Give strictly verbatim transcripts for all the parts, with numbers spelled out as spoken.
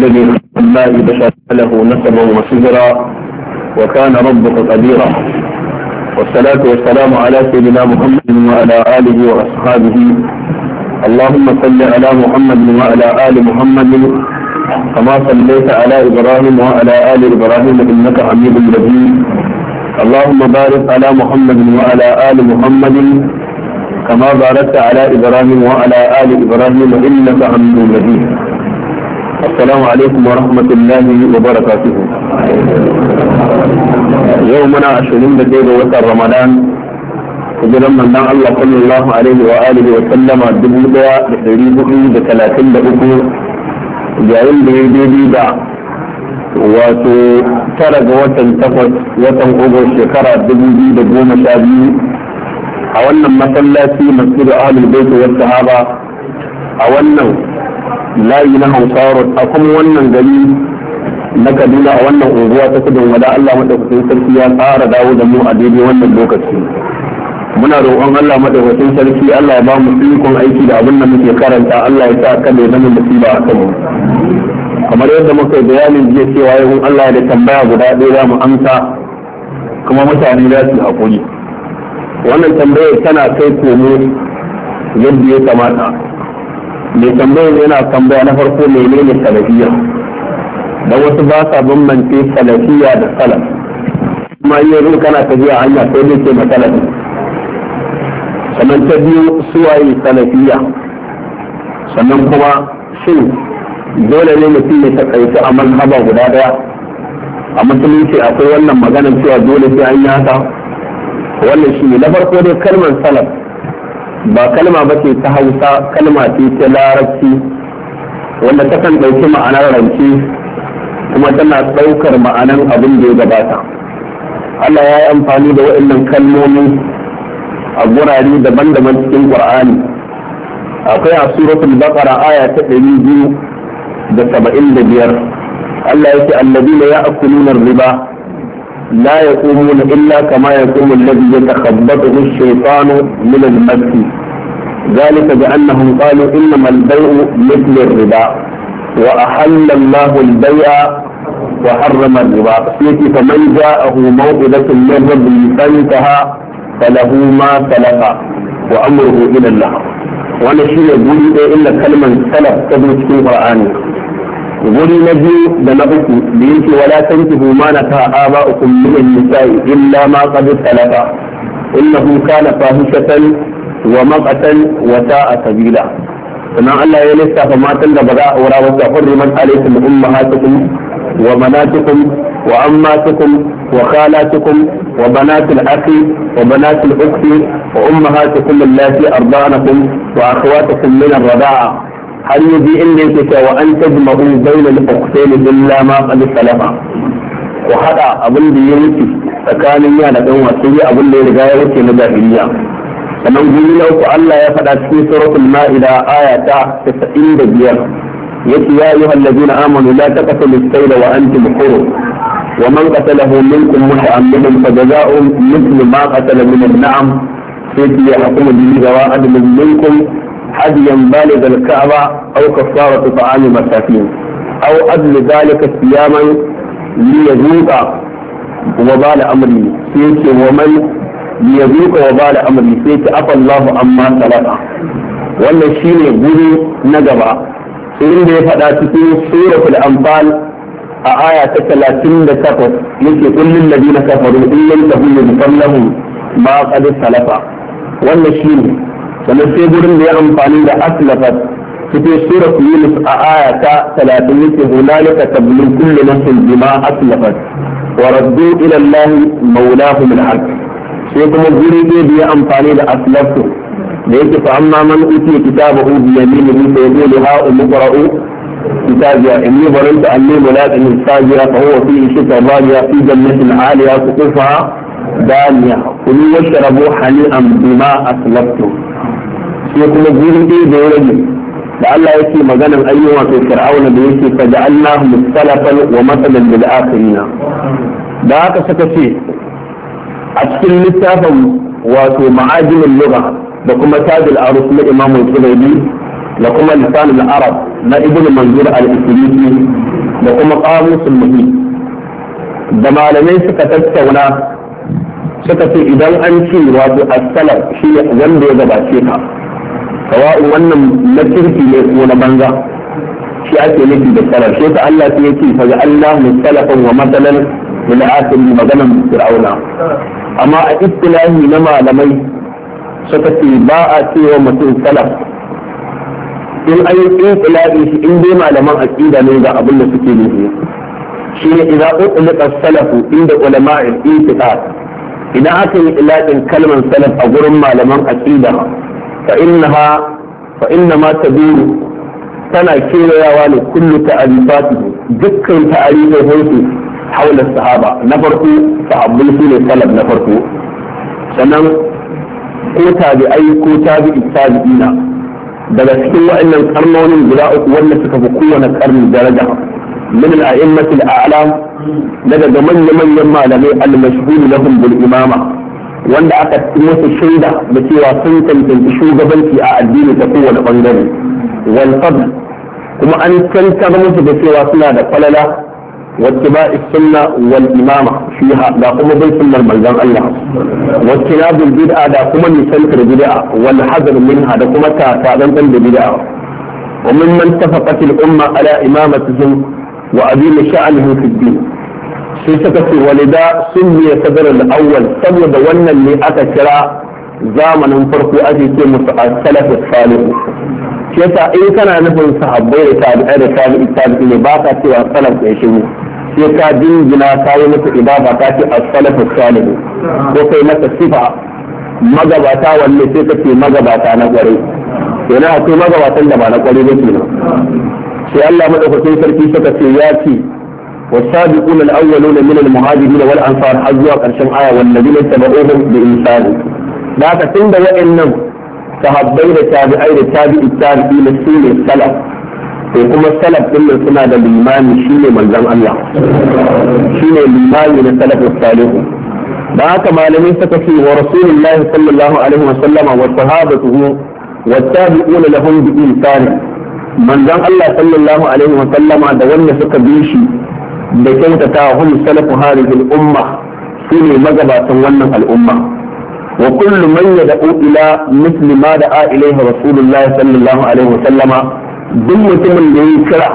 الذي لا بشر له نسبا وصدرا وكان ربك قديرا، والصلاة والسلام على سيدنا محمد وعلى آله وأصحابه. اللهم صل على محمد وعلى آل محمد كما صليت على إبراهيم وعلى آل إبراهيم إنك حميد مجيد. اللهم بارك على محمد وعلى آل محمد كما باركت على إبراهيم وعلى آل إبراهيم إنك حميد مجيد. السلام عليكم ورحمة الله وبركاته. يومنا عشرين دقيقة وتر رمضان hijiran manzon Allah sallallahu alaihi wa alihi wa sallama dubu daya da dari hudu da talatin da uku, yayin da ya daidai da wato tara ga watan takwas watan ogun shekara dubu biyu da goma sha biyu a wannan masallaci masjid ahlul bait wa sahaba a wannan layi na Hausawa a kuma wannan gari na Kaduna a wannan unguwa ta Tudun Wada. Allah madaukakin sarki ya tsara dawo da mu a daidai wannan lokaci. Muna roƙon Allah madaukakin sarki Allah ya ba mu ikon aiki da abin da muke karanta. Allah ya sa kada ya zama musiba a kanmu. Kamar yadda muka yi bayanin jiya cewa yau Allah da tambaya guda ɗaya za mu amsa kuma mutane za su haƙuri. Wannan tambayar tana kai komo yadda ya kamata. Mai tambayar yana tambaya na farko menene salafiyya, dan wasu ba sa bambance salafiyya da salaf. Kuma yanzu kana tafiya hanya sai dai ke masalafi. Sannan ta biyu suwaye salafiyya, sannan kuma shin dole ne mutum ya takaitu a mazhaba guda daya? A musulunci akwai wannan maganar cewa dole sai an yi haka. Wannan shi ne na farko dai kalmar salaf ba kalma ba ce ta Hausa, kalma ce ta Larabci wanda ta kan ɗauki ma'anar rance kuma tana ɗaukar ma'anar abin da ya gabata. Allah ya yi amfani da waɗannan kalmomi a gurare daban-daban cikin Qur'ani. Akwai a suratul Baqara aya ta ɗari biyu da saba'in da biyar. Allah ya ce alladina ya'kuluna riba la yaqumuna illa kama yaqumu alladhi yatakhabbathu ash-shaytanu min al-mas. ذلك بأنهم قالوا إنما البيع مثل الربا وأحل الله البيع وحرم الربا. فمن جاءه موعظة من ربه فانتهى فله ما سلف وأمره إلى الله. وأنا شيء يقول إلا كلمة سلف تدرس في القرآن. يقول النبي لنبك بينك ولا تنكحوا ما نكح آباؤكم من النساء إلا ما قد سلف إنه كان فاحشة ومقتا وساء سبيلا. فما الله يلسى فما تلد بغاء ولا وحرمت عليكم أمهاتكم وبناتكم وأماتكم وخالاتكم وبنات الأخ وبنات الأخت وأمهاتكم اللاتي أرضعنكم وأخواتكم من الرضاعة هل يجي إليك وأن تجمعوا بين الأختين إلا ما قد سلف. وهذا أبن بيوتي فكان يانا دون وسيء أبن لرغاية مجاهلية. فمن قول لك الله يفعل في سورة المائدة آية تسعين بيار يقول يا أيها الذين آمنوا لا تقتلوا السيد وأنتم حرم ومن قتله منكم متعمدا فجزاء مثل ما قتل من النعم فيتي يحكم به ذوى عدل منكم هديا بالغ الكعبة أو كفارة طعام مساكين أو عدل ذلك صياما ليذوق وبال أمره فيتي ومن ليذوق وبال أمره فيتي عفى الله عما سلف. wannan shine guri na gaba sai inda ya faɗa cikin suratul anfal a aya ta talatin da takwas yake kullum ladina kafaru in lam tahunu bisallahu ma qad salafa. wannan shine sannan sai gurin da ya amfani da aslafat cikin suratul yunus a aya ta talatin yake hunalika tablu kullu nafsin bima aslafat wa raddu ila allahi mawlahum al-haq. sai kuma guri da ya amfani da aslaftu da yake fa amma man utiya kitabahu bi yaminihi fa yaqulu ha umqra'u kitabiya inni barantu anni mulaqin sajira fa huwa fi shita radiya fi jannatin 'aliya qutufaha daniya kulu washrabu hani'an bima aslaftu. sai kuma guri da ya rage da Allah yake maganar ayyuwa to fir'auna da yake fa ja'alnahu mustalafan wa masalan lil akhirin. da haka suka ce a cikin littafin wato ma'ajimul lugha da kuma tajul arus na Imam al-Quraybi da kuma lisanul arab na Ibn Manzur al-Ifriqi da kuma qamusul muhim da malamai suka tattauna suka ce idan an ce wato as-salaf shi wanda ya gabace ka sawa'u wannan na kirki ne ko na banza shi ake nufi da salaf shi ta Allah sai yake fa Allah musalafan wa matalan lil asil maganan fir'auna amma a istilahi na malamai suka ce ba a cewa mutum salaf in an yi istilahi shi in dai malaman aqida ne ga abin da suke nufi shi ne idan utliqa salafu inda ulama'il itiqad idan aka yi ilaƙin kalmar salaf a gurin malaman aqida fa innaha fa inna ma taduru tana kewayawa ne kullu ta'arifatihi dukkan ta'arifin su haula sahaba na farko sahabbai su ne salaf na farko sannan ko tabi'ai ko tabi'i tabi'ina daga cikin wa'annan karnonin guda uku wanda suka fi kowane karni daraja min al-a'immatil a'lam daga manya-manyan malamai al-mashhur lahum bil imama wanda aka musu shaida da cewa sun tantance shugabanci a addini ta kowane bangare wal fadl kuma an tantar musu da cewa suna da falala wattiba'i sunna wal imama fiha da kuma bai sunnar manzon Allah wattinabul bid'a da kuma nisantar bid'a wal hadar minha da kuma tatadan da bid'a wa mimman tafaqat al umma ala imamatihim wa adil sha'anihi fi din sai suka ce walida sunni sadar al awwal saboda wannan ne aka kira zamanin farko ake ce musu as-salaf as-salih shi yasa in kana nufin sahabbai da tabi'ai da tabi'i tabi'i ne ba ka cewa salaf ya shiru sai ka dingina ka yi masa ibada ka ce as-salaf as-salih ko kai masa sifa magabata wanne sai ka ce magabata na kwarai kenan akwai magabatan da ba na kwarai ba kenan sai Allah madaukakin sarki suka ce ya ce والسابقون الأولون من المهاجرين والأنصار حزوا قرشن آية والذين اتبعوهم بإنسان لا تتند وإنهم sahabbai da tabi'ai da tabi'i tabi'i su ne salaf to kuma salaf din nan suna da limami shine manzon Allah shine limami na salafus salihu da haka malamai suka ce wa rasulullahi sallallahu alaihi wa sallama wa sahabatuhu wa tabi'una lahum bi ihsan manzon Allah sallallahu alaihi wa sallama da wanda suka bi shi da kyautata hum salafu hadhihi al-umma shine magabatan wannan al'umma وكل من يدعو إلى مثل ما دعا إليه رسول الله صلى الله عليه وسلم دم متمن da ya kira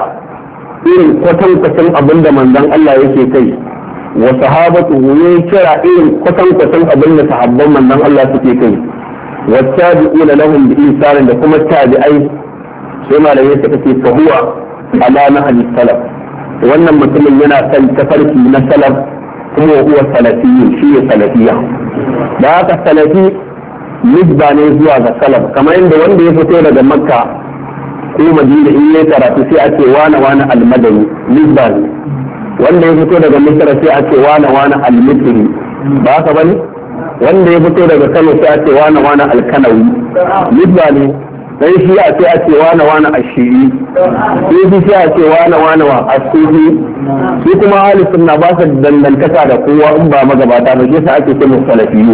irin kwatankwacin abin da manzon Allah yake kai wa sahabatu ya kira irin kwatankwacin abin da sahabban manzon Allah suke kai wa tabi'una lahum bi ihsan da kuma tabi'ai sai malamai suka ce fa huwa ala nahji salaf wannan mutumin yana kan tafarki na salaf kuma huwa salafiyyu shi ne salafiyya da haka salafi nisba ne zuwa ga salaf kamar inda wanda ya fito daga makka ko madina in ya karatu sai a ce wane wane almadani nisba ne wanda ya fito daga misra sai a ce wane wane almisri ba haka bane wanda ya fito daga kano sai a ce wane wane alkanawi nisba ne dan shi a ce a ce wane wane ashiri sai sai a ce wane wane wa asufi shi kuma ahli sunna ba su dangantaka da kowa in ba magabata ba shi ake ce musu salafiyyu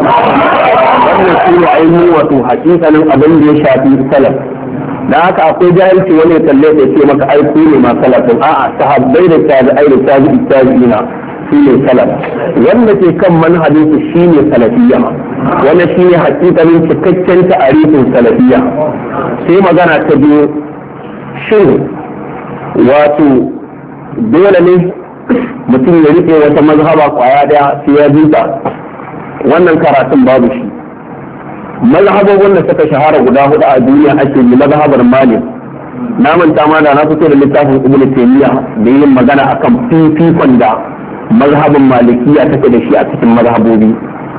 wannan shi ne ainihin wato hakikanin abin da ya shafi salaf dan haka akwai jahilci wani ya kalle ya ce maka ai ku ne ma salafin a'a sahabbai da tabi'ai da tabi'i tabi'ina shi ne salaf wanda ke kan manhajin su shi ne salafiyya wannan shi ne hakikanin cikakken ta'arifin salafiyya sai magana ta biyu shin wato dole ne mutum ya rike wata mazhaba kwaya daya sai ya binta wannan karatun babu shi mazhabobin da suka shahara guda hudu a duniya ake yi mazhabar malik na manta ma da na fito da littafin ibnu taymiya da yin magana akan fifikon da mazhabin malikiya take da shi a cikin mazhabobi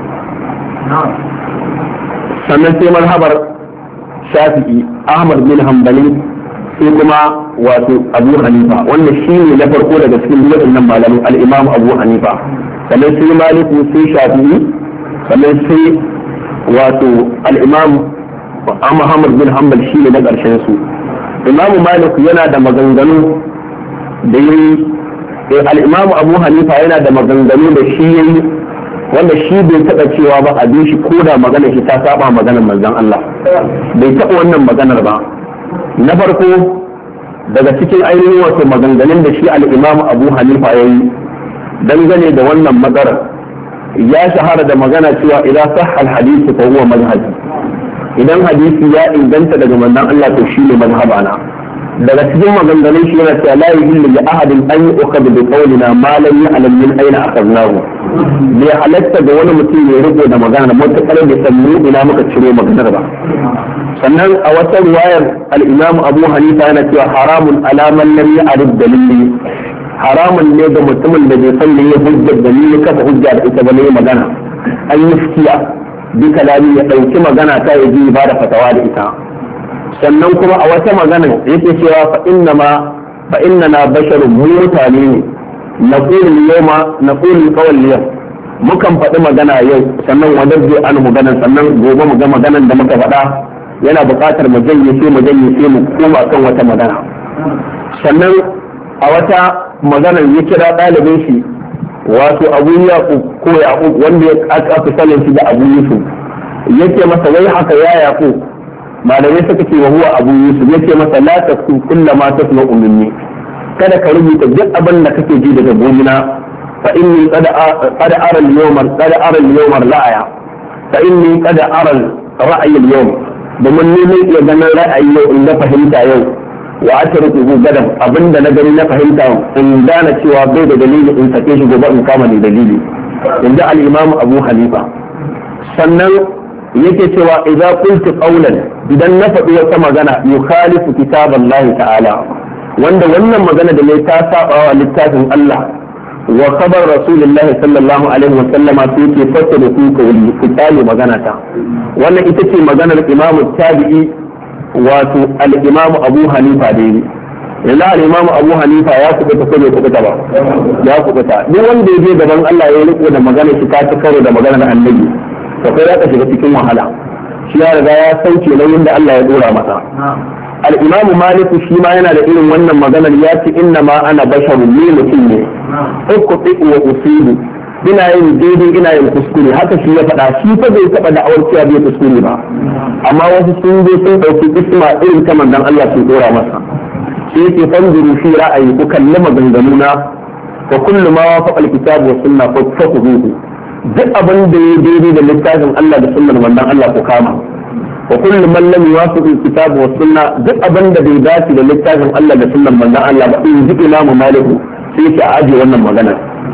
sannan sai mazhabar shafi'i ahmad bin hanbali sai kuma wato abu hanifa wanda shi ne na farko daga cikin waɗannan malamin al'imam abu hanifa sannan sai maliku sai shafi'i sannan sai wato al'imam muhammad bin hanbal shi ne na ƙarshen su imamu maliku yana da maganganu da yi al'imam abu hanifa yana da maganganu da shi ya yi wanda shi bai taɓa cewa ba a bi shi ko da maganar shi ta saba maganar manzon Allah bai taɓa wannan maganar ba na farko daga cikin ainihin wato maganganun da shi al-Imam Abu Hanifa yayi dangane da wannan matsalar ya shahara da magana cewa idan sahha al-hadith fa huwa manhaji idan hadisi ya inganta daga manzon Allah to shine mazhabana daga cikin maganganun shi yana cewa la yuhillu li ahadin an yu'khadha bi qawlina ma lam ya'lam min ayna akhadnahu bai halatta da wani mutum ya riko da magana matuƙar da sannu ina muka ciro maganar ba sannan a wata riwayar al-Imam Abu Hanifa yana cewa haramun ala man lam ya'rif dalili haramun ne ga mutumin da bai san da ya hujjar dalili kafa hujja da ita ba ne magana an yi fiya bi kalami ya dauki magana ta yaji ba da fatawa da ita sannan kuma a wata magana yake cewa fa inna ma fa innana basharun mu mutane ne naqulu yawma naqulu qawl yau mukan faɗi magana yau sannan wadar zai an magana sannan gobe mu ga maganan da muka faɗa yana buƙatar mu janye sai mu janye sai mu koma kan wata magana sannan a wata maganar ya kira ɗalibin shi wato Abu Yaqub ko Yaqub wanda ya aka fi sanin shi da Abu Yusuf yake masa wai haka ya Yaqub malamai suka ce wa huwa Abu Yusuf yake masa la tasku kullama tasma'u minni kada ka rubuta duk abin da kake ji daga gomina fa inni qad qad ara al-yawma qad ara al-yawma ra'aya fa inni qad ara ra'yi al-yawm domin ni ne iya ganin ra'ayi yau in na fahimta yau wa atruku gadan abinda na gani na fahimta in gane cewa bai da dalili in sake shi gobe in kama ni dalili inda al-Imam Abu Hanifa sannan yake cewa idza qultu qawlan idan na faɗi wata magana yukhalifu kitaballahi ta'ala wanda wannan magana da ne ta saba wa littafin Allah wa khabar rasulullahi sallallahu alaihi wa sallama sai ke fassara ku kawli ku tale magana ta wannan ita ce maganar Imam Tabi'i wato al-Imam Abu Hanifa da yi yanzu al-Imam Abu Hanifa ya kubuta ko bai kubuta ba ya kubuta duk wanda ya je gaban Allah ya riko da magana shi ta karo da maganar Annabi to kai za ka shiga cikin wahala shi ya riga ya sauke nauyin da Allah ya dora masa al-Imam Malik shi ma yana da irin wannan maganar ya ce inna ma ana basharun ni mutum ne uqti wa usibu ina yin daidai ina yin kuskure haka shi ya faɗa shi fa bai taɓa da awar cewa bai kuskure ba amma wasu sun zo sun ɗauki isma irin ta manzon Allah sun dora masa sai yake fanzuru fi ra'ayi ku kalli maganganuna wa kullu ma wafaqa al-kitab wa sunna fa faquhu duk abin da ya daidai da littafin Allah da sunnar manzon Allah ku kama wa kullu man lam yuwafiq al-kitab wa sunna duk abin da bai dace da littafin Allah da sunnar manzon Allah ba in ji Imam Malik sai ki aje wannan magana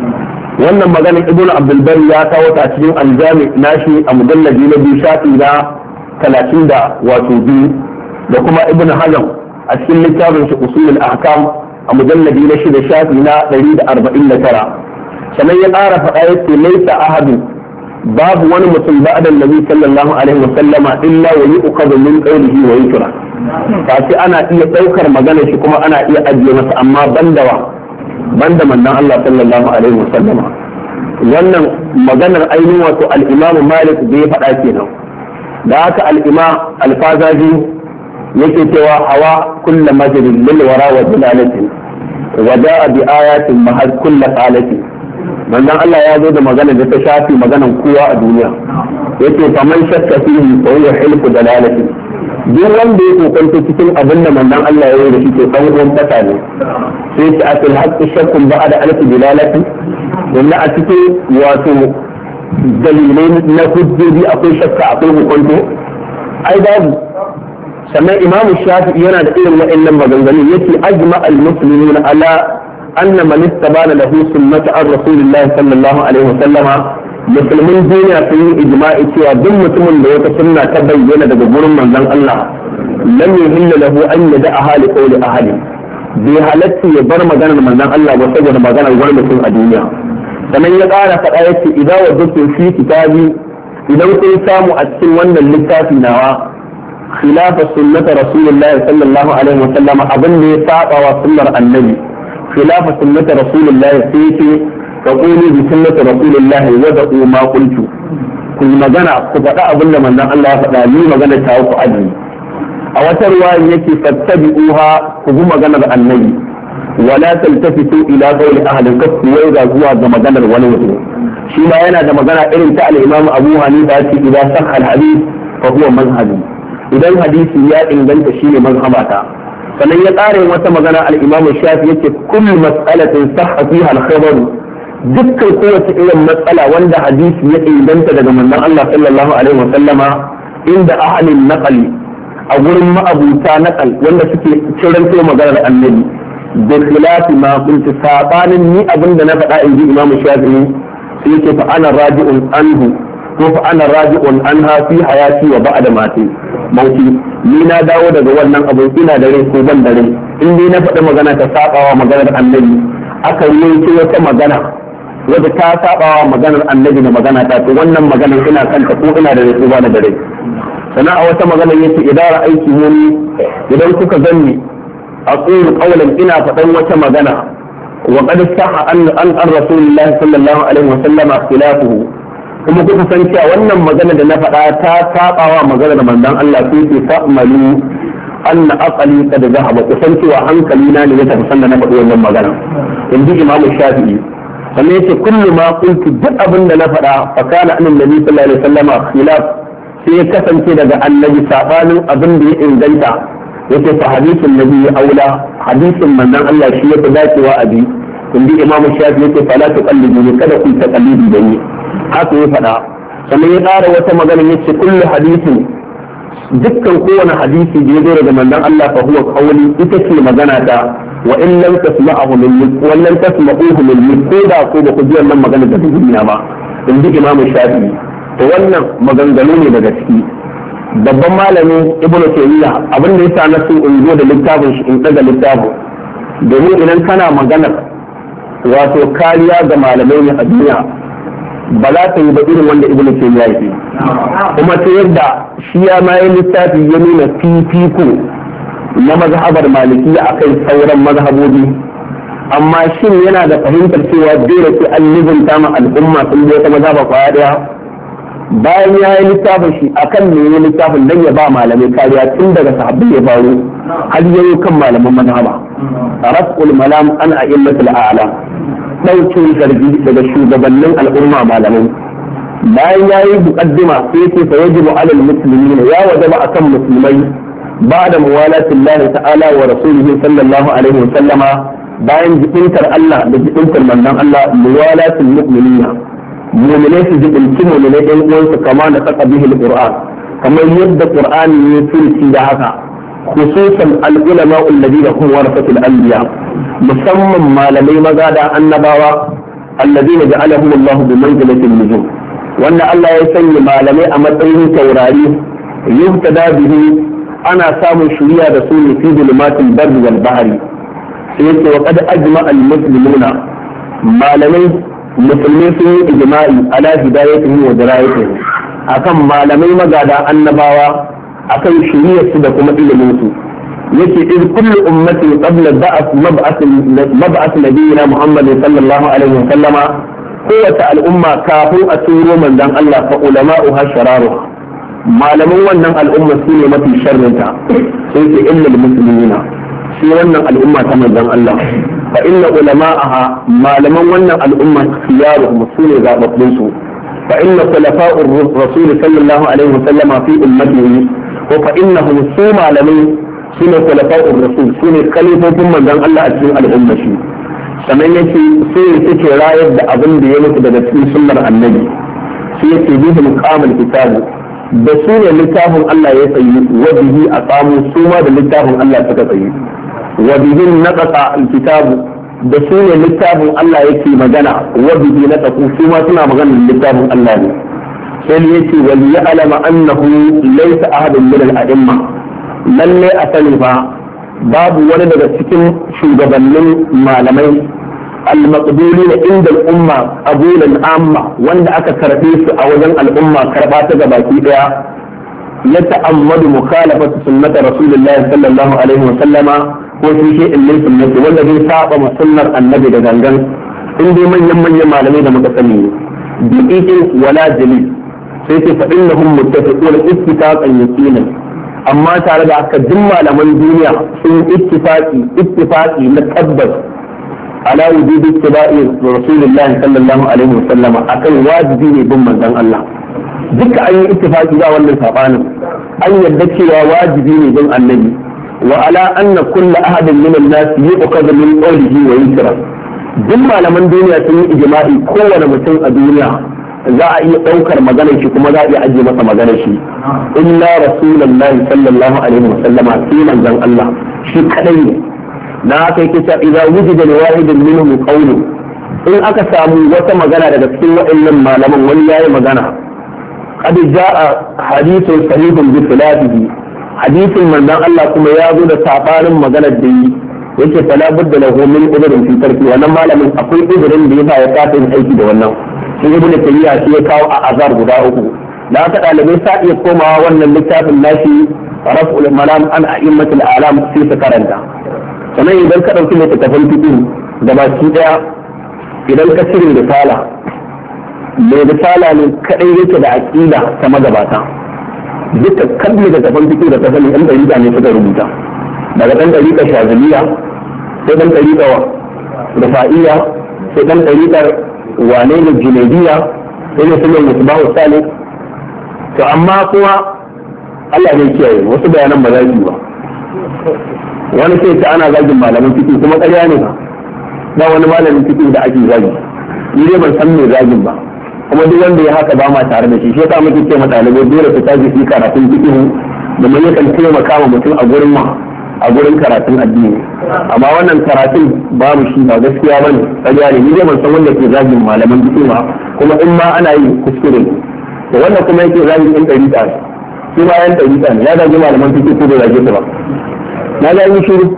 wannan maganar Ibn Abdul Bari ya kawo ta cikin al-Jami' nashi a mujalladi na biyu shafi na talatin da wato biyu da kuma Ibn Hazm a cikin littafin shi Usul al-Ahkam a mujalladi na shida shafi na ɗari da arba'in da tara sannan ya ƙara faɗa yace laisa ahadu babu wani mutum ba da Nabi sallallahu alaihi wa sallama illa wa yuqadu min qawlihi wa yukra kace ana iya ɗaukar maganar shi kuma ana iya ajiye masa amma bandawa banda manzon Allah sallallahu alaihi wa sallama wannan maganar ainihin wato al-Imam Malik da ya faɗa kenan da haka al-Imam al-Fazaji yake cewa hawa kullu majrin lil wara wa dalalatin wa da'a bi ayatin mahal kullu qalati manzon Allah ya zo da magana da ta shafi maganan kowa a duniya yake faman shakka fihi wa huwa hilfu dalalati duk wanda ya kokonta cikin abin da manzon Allah ya yi da shi to dan uwan fata ne sai ta asil haqqi shakkun ba'da alf dalalati wanda a cikin wato dalilai na hujjoji akwai shakka akwai kokonto ai babu sannan imamu shafi'i yana da irin wa'annan maganganu yace ajma al-muslimuna ala anna man istabana lahu sunnatu ar-rasulillahi sallallahu alaihi wasallama musulmin duniya sun yi ijma'i cewa duk mutumin da wata sunna ta bayyana daga gurin manzon Allah lam yuhilla lahu an yada'a li qawli ahadi bai halatta ya bar maganar manzon Allah ba saboda maganar wani mutum a duniya sannan ya ƙara faɗa yace idan wajadtu fi kitabi idan kun samu a cikin wannan littafi nawa خلاف سنة رسول الله صلى الله عليه وسلم أبن يساق وسنة النبي خلاف سنة رسول الله سيتي تقولي بسنة رسول الله ودعوا ما قلت كل مجانا كفتا أبن من الله فلا لي مجانا تاوك أجري أو تروى يكي فاتبعوها كفو مجانا النبي ولا تلتفتوا إلى قول أهل الكفر وإذا هو مجانا الولوث شما ينا مجانا إرن تعالى الإمام أبو حنيفة إذا صح الحديث فهو مذهبي idan hadisi ya inganta shi ne mazhabata sannan ya ƙara wata magana al-Imam Shafi yake kullu mas'alatin sahha fiha al-khabar dukkan kowace irin matsala wanda hadisi ya inganta daga manzon Allah sallallahu alaihi wa sallama inda ahlin naqli a gurin ma'abuta naqal wanda suke ciranto maganar annabi da khilafi ma kuntu sabanin ni abinda na faɗa inji Imam Shafi'i sai yake fa ana raji'un anhu ko fa ana raji'un anha fi hayati wa ba'da mati mauti ni na dawo daga wannan abu ina da rai ko ban da rai in dai na faɗi magana ta sabawa maganar annabi aka yi wata magana wadda ta sabawa maganar annabi da magana ta to wannan maganar ina kanta ko ina da rai ko ba da rai sana a wata magana yace idan ra'aiki muni idan kuka ganni aqulu qawlan ina faɗan wata magana wa qad sahha an an rasulullahi sallallahu alaihi wa sallama khilafuhu kuma kuka san cewa wannan magana da na faɗa ta sabawa maganar manzon Allah sai ke ta'malu anna aqli qad zahaba kusan cewa hankali na ne ya tafi sanda na faɗi wannan magana inji Imam Shafi'i sannan yace kullu ma qultu duk abin da na faɗa fa kana annabi sallallahu alaihi wa sallama khilaf sai ya kasance daga annabi sabanin abin da ya inganta yake fa hadisin nabi aula hadisin manzon Allah shi yake dacewa a bi kun bi Imam Shafi yake fala tuqallidu ni kada ku taqallidi da ni haka ya faɗa sannan ya ƙara wata magana yace kullu hadisin dukkan kowane hadisi da ya zo daga manzon Allah fa huwa qawli ita ce magana ta wa in lam tasma'ahu min wa lam tasma'uhu min ko da ko ba ku ji wannan magana da duniya ba kun bi Imam Shafi to wannan maganganu ne daga ciki babban malamin ibn taymiya abin da yasa na so in zo da littafin shi in daga littafin domin idan kana magana wato kariya ga malamai ne a duniya ba za ta yi ba irin wanda ibn taymiya yake kuma ta yadda shi ya ma yi littafi ya nuna fifiko na mazhabar malikiya akan sauran mazhabobi amma shin yana da fahimtar cewa dole sai an lizinta ma al'umma sun je ta mazhaba kwaya daya bayan ya yi littafin shi akan ne ya littafin dan ya ba malamai kariya tun daga sahabbai ya faru har yayi kan malaman mazhaba raf'ul malam an a'immatul a'lam daukin zargi daga shugabannin al'umma malamai bayan ya yi muqaddima sai ya ce fa yajibu 'alal muslimina ya wajaba akan musulmai ba'da muwalatillahi ta'ala wa rasulihi sallallahu alaihi wa sallama bayan jibintar Allah da jibintar manzon Allah muwalatul mu'minina mu'minai su jibinci mu'minai ɗan uwansu kama da saka bihi al-Qur'an kamar yadda Qur'ani ya furci da haka khususan al-ulama alladhina hum warasatul anbiya musamman malamai maza da annabawa alladhina ja'alahum Allah bi manzilatin nujum wanda Allah ya sanya malamai a matsayin taurari yuhtada bihi ana samun shiriya da su ne fi zulumatil barri wal bahri sai yake wa qad ajma al-muslimuna malamai musulmai sun yi ijma'i ala hidayatihim wa dirayatihim akan malamai magada annabawa akan shiriyarsu da kuma ilimin su yake in kullu ummatin qabla ba'ath mab'ath mab'ath nabiyina Muhammad sallallahu alaihi wa sallama kowace al'umma kafin a turo manzon Allah fa ulama'uha shararuha malaman wannan al'umma su ne mafi sharrinta sai ke illal muslimina shi wannan al'umma ta manzon Allah fa inna ulama'aha malaman wannan al'umma khiyaruhum sune zababbun su fa inna khulafa'ur rasul sallallahu alaihi wa sallama fi ummatihi wa fa innahum su malamai sune khulafa'ur rasul sune khalifofin manzon Allah a cikin al'umma shi sannan yace sai suke rayar da abin da ya mutu daga cikin sunnar annabi sai yace bihi muqamul kitab da su ne littafin Allah ya tsayi wa bihi aqamu su ma da littafin Allah suka tsayi wa bihi naqata alkitabu da su ne littafin Allah yake magana wa bihi naqatu su ma suna magana da littafin Allah ne sai yace wal ya'lama annahu laysa ahadun min al-a'imma lalle a sani fa babu wani daga cikin shugabannin malamai al-maqbulin inda al-umma qabulan amma wanda aka karbe su a wajen al'umma karba ta gabaki daya ya ta'ammadu mukhalafatu sunnati rasulillahi sallallahu alaihi wa sallama ko shi shi in sunnati wanda zai saba ma sunnar annabi da gangan in dai manyan manyan malamai da muka sani bi ikin wala jalil sai ce fa innahum muttafiqun ittifaqan yaqinan amma tare da haka duk malaman duniya sun ittifaqi ittifaqi na tabbas ala wujubi ittiba'i rasulillahi sallallahu alaihi wa sallama akan wajibi ne bin manzon Allah duka an yi ittifaqi ga wannan sabanin an yadda cewa wajibi ne bin annabi wa ala anna kulla ahadin min an-nas yu'khadhu min qawlihi wa yusra duk malaman duniya sun yi ijma'i kowane mutum a duniya za a iya ɗaukar maganar shi kuma za a iya ajiye masa maganar shi illa rasulullahi sallallahu alaihi wasallama sai manzon Allah shi kadai ne na aka yi kisa idan wujida li wahidin minhum qawlu in aka samu wata magana daga cikin waɗannan malaman wani yayi magana qad jaa hadithun sahihun bi khilafihi hadithin manzon Allah kuma ya zo da sabanin maganar da yi yake fala budda lahu min udrin fi tarki wannan malamin akwai udrin da yasa ya kasa yin aiki da wannan shi ibn tayyiba shi ya kawo a azar guda uku da aka dalibai sa iya komawa wannan littafin nashi raf'ul malam an a'immatul alam sai su karanta sannan idan ka dauki littafin fiqh da baki daya idan ka cire risala mai risala ne kadai yake da aqida ta magabata duka kalli da tafan fiqh da tafan ɗan dariƙa ne suka rubuta daga ɗan dariƙa shaziliya sai ɗan dariƙa rufa'iyya sai ɗan dariƙar wane ne junaidiya sai ne sunan musbahu salih to amma kuma Allah ne kiyaye wasu bayanan ba za su ba wani sai ta ana zagin malamin fiqh kuma ƙarya ne ba ba wani malamin fiqh da ake zagi ni dai ban san me zagin ba kuma duk wanda ya haka ba ma tare da shi shi yasa muke ce ma ɗalibai dole su tashi su karatun fiqh da mai yakan taimaka ma mutum a gurin ma a gurin karatun addini amma wannan karatun babu shi ba gaskiya bane ƙarya ne ni dai ban san wanda ke zagin malaman fiqh ba kuma in ma ana yi kuskure to wannan kuma yake zagin ɗan ɗariƙa shi ma yan ɗariƙa ne ya zagi malaman fiqh ko bai zage su ba na ga yi shiru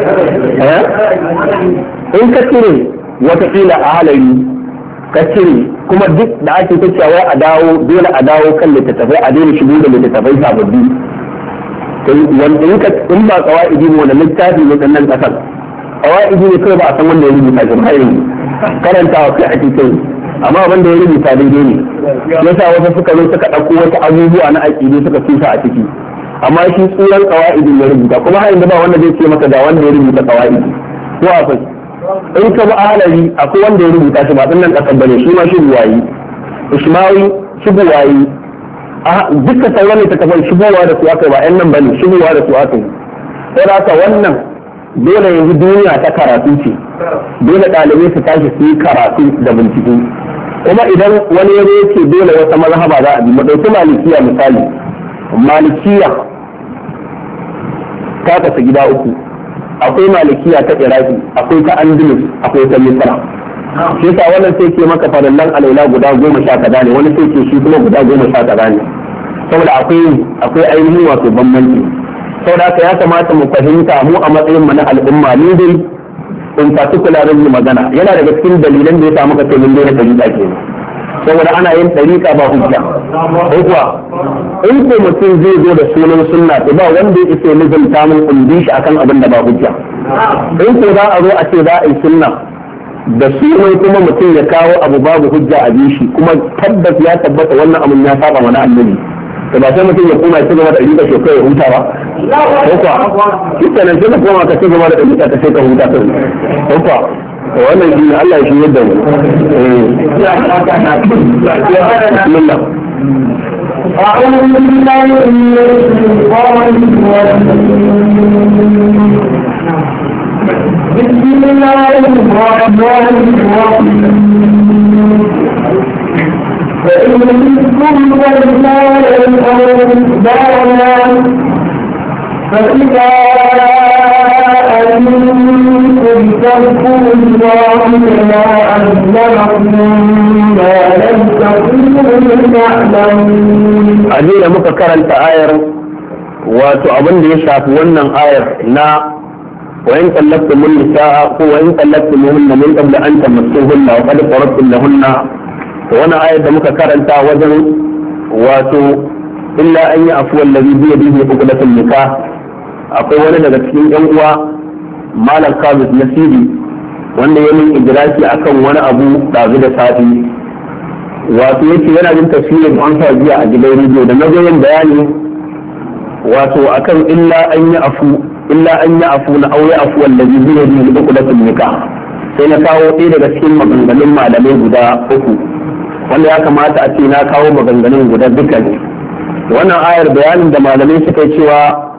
in ka cire watakila a halari ka cire kuma duk da ake ta cewa a dawo dole a dawo kan littattafai a daina shigo da littattafai sababbi wanda in ba kawa'idi ne wani littafi ne ɗan nan ƙasar kawa'idi ne kawai ba a san wanda ya rubuta shi har yanzu karantawa kai ake kai amma wanda ya rubuta daidai ne yasa wasu suka zo suka ɗauko wata abubuwa na aƙidi suka tusa a ciki amma shi tsuran kawa'idin ya rubuta kuma har yanzu ba wanda zai ce maka da wanda ya rubuta kawa'idi ko akwai in ka bi ahalari akwai wanda ya rubuta shi ba ɗin nan ƙasar bane shi ma shi buwayi ishmawi shi buwayi duka sauran ne ta kafar shigowa da su aka ba yan nan bane shigowa da su aka yi sai haka wannan dole yanzu duniya ta karatu ce dole ɗalibai su tashi su yi karatu da bincike kuma idan wani ya ce dole wata mazhaba za a bi mu ɗauki malikiya misali malikiya ta kasa gida uku akwai malikiya ta iraki akwai ta andalus akwai ta misra shi yasa wannan sai ke maka farallan alaula guda goma sha kaza ne wani sai ke shi kuma guda goma sha kaza ne saboda akwai akwai ainihin wato bambanci saboda haka ya kamata mu fahimta mu a matsayin mu na al'umma ni dai in particular zan yi magana yana daga cikin dalilan da ya sa muka ce mun daina dariƙa ke saboda ana yin dariƙa ba hujja ko kuwa in ko mutum zai zo da sunan sunna to ba wanda ya ce nizamta mun kundi shi akan abin da ba hujja in ko za a zo a ce za a yi sunna da sunan kuma mutum ya kawo abu babu hujja a bishi kuma tabbas ya tabbata wannan abin ya saba wani annabi to ba sai mutum ya koma ya ci gaba da ɗariƙa shekara ya huta ba ko kuwa kika nan sai ka koma ka ci gaba da ɗariƙa ka sai ka huta kai ko kuwa to wannan shi ne Allah ya shi yadda mu bismillah أعوذ بالله من الشيطان الرجيم بسم الله الرحمن الرحيم فإن كنتم رجالا أو ركبانا فإذا أمنتم فاذكروا الله كما علمكم ما لم تكونوا تعلمون. أجينا مكررة آية وتؤمن بيشاف ونن آية نا وإن طلقتم النساء وإن طلقتموهن من قبل أن تمسوهن وقد فرضتم لهن وانا آية مكررة وزن واتو إلا أن يعفو الذي بيده عقدة النكاح akwai wani daga cikin yan uwa malam kabis nasiri wanda ya min idraki akan wani abu dazu da safi wato yace yana jin tafsirin an sa jiya a gidan rediyo da nazo yin bayani wato akan illa an yi afu illa an yi afu na auya afu wallazi bi yadihi uqdatun nikah sai na kawo ɗaya daga cikin maganganun malamai guda uku wanda ya kamata a ce na kawo maganganun guda duka ne wannan ayar bayanin da malamai suka cewa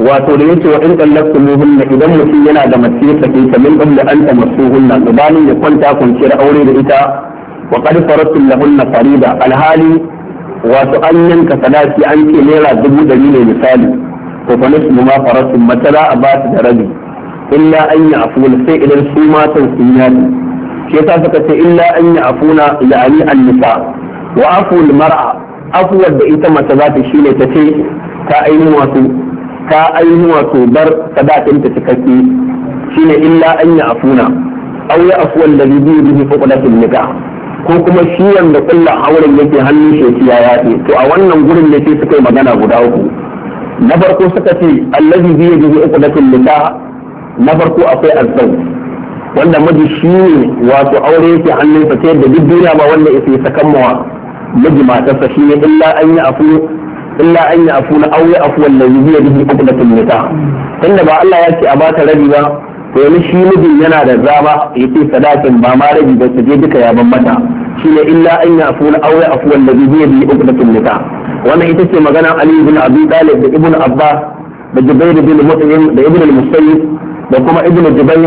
wato da yake wa in kallastumuhunna idan mutum yana da mace sake ta min qabla an tamassuhunna gabanin ya kwanta kwanciyar aure da ita wa qad faradtum lahunna farida alhali wato an yanka sadaki an ce naira dubu dari ne misali to fa nismu ma faradtum matala a ba da rabi illa an ya'funa sai idan su matan sun yaji shi yasa suka ce illa an ya'funa ya'ani an-nisa wa afu al-mar'a afuwar da ita mace za ta shine ta ce ta ainihin wato ta ainihin wato bar sadakin ta cikakke shine illa an ya'funa aw ya'fu alladhi bi yadihi fuqdatul nikah ko kuma shi wanda kullum auren yake hannun shi ya yafe to a wannan gurin ne sai suka yi magana guda uku na farko suka ce allazi bi yadihi uqdatul nikah na farko akwai azzau wanda miji shi ne wato aure yake hannun sa sai da duk duniya ba wanda yake sakan mawa miji matarsa shi ne illa an yi afu illa an yi afu na aure afu allazi bi yadihi uqdatul nikah tunda ba Allah ya ce a bata rabi ba to yanzu shi mijin yana da zaba yake sadakin ba ma rabi ba su je duka ya ban mata shine illa an yafu na aure afu wallazi bi yadihi uqdatun nikah wannan ita ce magana Ali ibn Abi Talib da Ibn Abbas da Jubair bin Mut'im da Ibn al-Musayyib da kuma Ibn Jubayr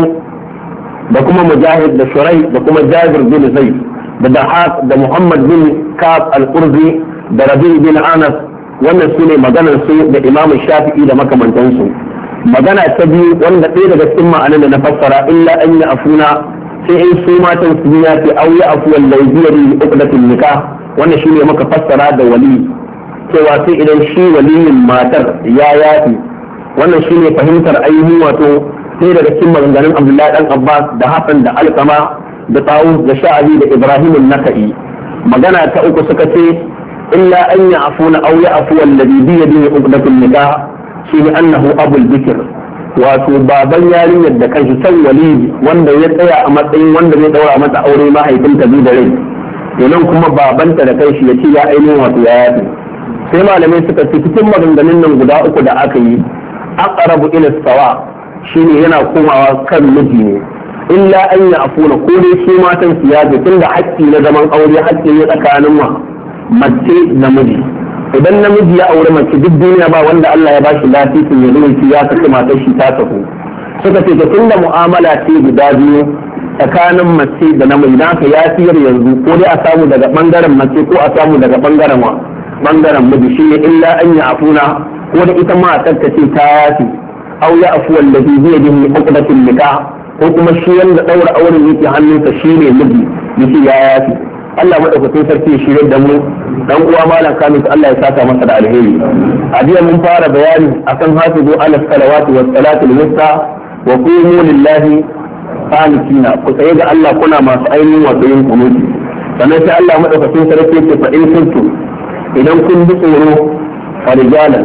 da kuma Mujahid da Shuray da kuma Jabir bin Zayd da Dahaq da Muhammad bin Ka'ab al-Qurzi da Rabi bin Anas wannan sune maganar su da Imam Shafi'i da makamantansu magana ta biyu wanda ɗaya daga cikin ma'anar da na fassara illa an yi afuna sai in su matan su ya fi auya afuwan laifiyar uqdatul nikah wannan shine maka fassara da wali cewa sai idan shi waliyin matar ya yafi wannan shine fahimtar ainihin wato sai daga cikin maganganun Abdullahi dan Abbas da Hassan da Alqama da Tawus da Sha'abi da Ibrahim an-Nakai magana ta uku suka ce illa an yi afuna auya afuwan ladhi bi yadihi uqdatul nikah shi ne annahu abul bikir wato baban yarinyar da kanshi san wali wanda ya tsaya a matsayin wanda zai daura mata aure mahaifinta bi da rai domin kuma babanta da kanshi ya ce ya ainihin wato ya yafi sai malamai suka ce cikin maganganun nan guda uku da aka yi aqrabu ila sawa shine yana komawa kan miji ne illa an ya afuna ko dai su matan su yafi tunda haƙƙi na zaman aure haƙƙi ne tsakanin wa mace da miji idan namiji ya aure mace duk duniya ba wanda Allah ya bashi lafiya ya zo ya saki matar shi ta tafi suka ce tunda mu'amala ce guda biyu tsakanin mace da namiji dan ka yafiyar yanzu ko dai a samu daga bangaren mace ko a samu daga bangaren wa bangaren miji shine illa an ya afuna ko da ita ma ta ce ta yafi aw ya afu wallazi bi yadihi uqdatul nikah ko kuma shi wanda daura auren yake hannunsa shine miji yace ya yafi Allah madaukakin sarki ya shirye da mu dan uwa malam kamis Allah ya saka masa da alheri a jiya mun fara bayani akan hafizu ala salawati was salati al-wusta wa qumu lillahi qanitina ku tsaye ga Allah kuna masu ainihin wato yin kunuti sannan sai Allah madaukakin sarki ya ce fa in kuntum idan kun bi tsoro farijalan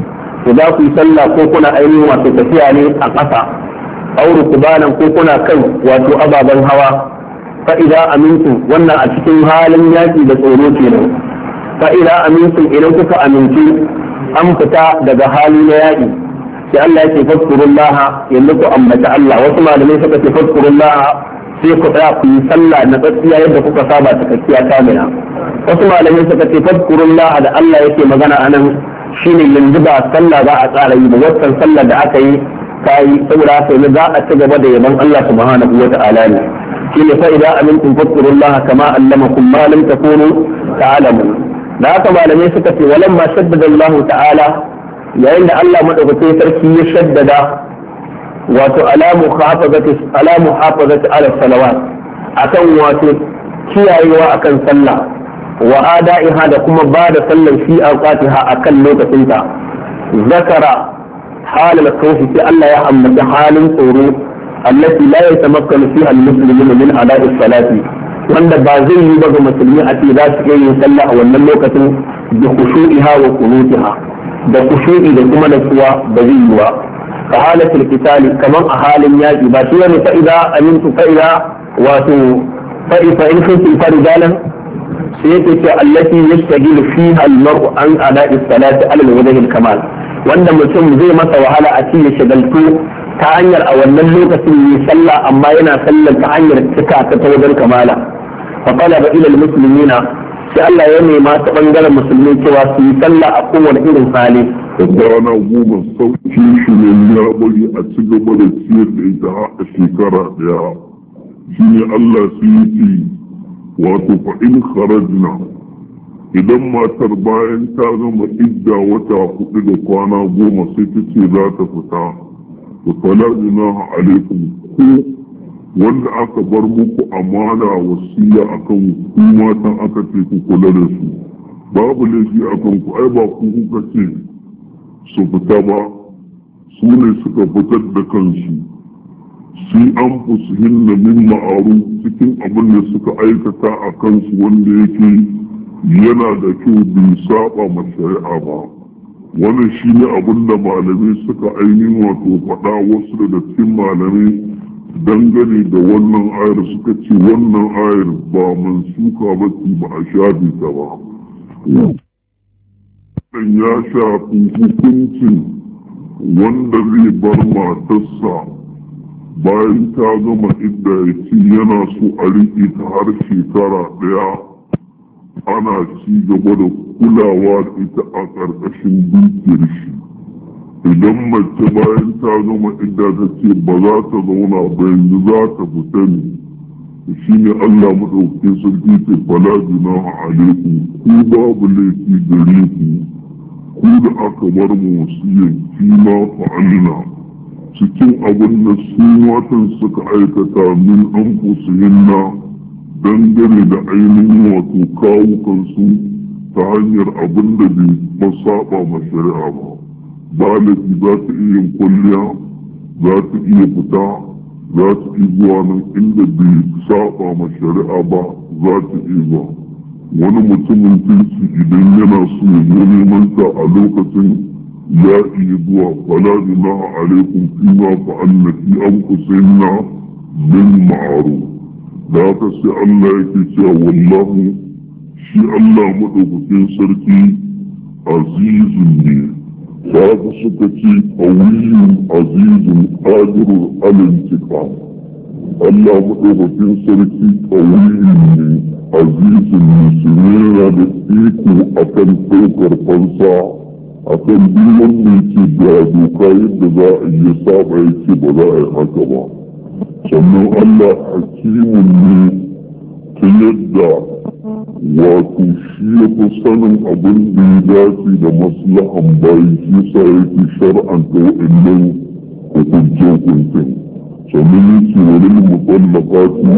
ku za ku yi sallah ko kuna ainihin wato tafiya ne a ƙasa auru kubanan ko kuna kan wato ababen hawa fa'ida amintu wannan a cikin halin yaƙi da tsoro kenan fa'ida amintu idan kuka aminci an fita daga hali na yaƙi sai Allah yake fadkurullah yanzu ku ambata Allah wasu malamai suka ce fadkurullah sai ku tsaya ku yi sallah na tsatsiya yadda kuka saba takakkiya kamila wasu malamai suka ce fadkurullah da Allah yake magana anan shine yanzu ba sallah za a tsara yi ba wannan sallar da aka yi ta yi saboda haka yanzu za a ci gaba da yaban Allah subhanahu wa ta'ala ne shine fa idan amintum fadkurullah kama allamakum ma lam takunu ta'lamun da haka malamai suka ce walamma shaddada Allah ta'ala yayin da Allah madaukakin sarki ya shaddada wato alamu hafazati alamu hafazati ala salawat akan wato kiyayewa akan sallah wa ada'iha da kuma ba da sallar fi awqatiha akan lokacinta zakara halal khawfi sai Allah ya ambata halin tsoro allati la yatamakkanu fiha al-muslimuna min ada'i salati wanda ba zai yi ba ga musulmi a ce za su iya yin sallah a wannan lokacin da khushu'iha wa qunutiha da khushu'i da kuma natsuwa ba zai yi ba ka halatul qitali kaman a halin yaki ba shi ne fa idza amintu fa idza wato fa fa in kuntum farijalan sai yake ce allati yastajilu fiha al-mar'u an ada'i salati ala al-wajhi al-kamal wanda mutum zai masa wahala a cikin shagaltu ta hanyar a wannan lokacin yi sallah amma yana sallar ta hanyar cika ta ta wajen kamala fa talaba ila al-muslimina sai Allah ya nema ta bangaren musulmi cewa su yi sallah a kowane irin hali ta kwana goma sauki shi ne ya bari a ci gaba da ciyar da ita a shekara ɗaya shi ne Allah su yi ce wato fa'in kharajna idan matar bayan ta gama idda wata hudu da kwana goma sai ta ce za ta fita to fala junaha alaikum ku wanda aka bar muku amana wasiya akan ku matan aka ce ku kula da su babu laifi akan ku ai ba ku kuka ce su fita ba su ne suka fitar da kansu sai an fusuhinna min ma'aru cikin abin da suka aikata a kansu wanda yake yana da kyau bai saba ma shari'a ba wannan shi ne abin da malamai suka ainihin wato faɗa wasu daga cikin malamai dangane da wannan ayar suka ce wannan ayar ba mansuka ba ce ba a shafe ta ba wannan ya shafi hukuncin wanda zai bar matarsa bayan ta gama idda ya ce yana so a riƙe ta har shekara ɗaya ana ci gaba da kulawa da ita a ƙarƙashin dukiyar shi idan mace bayan ta gama idda ta ce ba za ta zauna ba yanzu za ta fita ne shi ne Allah maɗaukakin sarki ce fala junaha alaikum ku babu laifi gare ku ku da aka bar mu wasiyan kima fa'alina cikin abin da su matan suka aikata min an fusuhinna dangane da ainihin wato kawukansu ta hanyar abin da bai masaba ma shari'a ba balaki za ta iya kwalliya za ta iya fita za ta iya zuwa nan inda bai saba ma shari'a ba za ta iya zuwa wani mutumin kirki idan yana so ya zo neman ta a lokacin ya iya zuwa fala junaha alaikum fima fa'alna fi anfusihinna min ma'ruf da haka sai Allah yake cewa wallahu shi Allah madaukakin sarki azizun ne da haka suka ce qawiyun azizun qadirun alal intiqam Allah madaukakin sarki qawiyun ne azizun ne yana da iko akan ɗaukar fansa akan duk wanda yake da doka yadda za a yi saba yake ba za a yi haka ba sannan Allah hakimun ne ta yadda wato shi ya fi sanin abin da ya dace da maslahan bayi shi sa yake shar'anta waɗannan hukunce-hukuncen sannan yake wani mutallaqati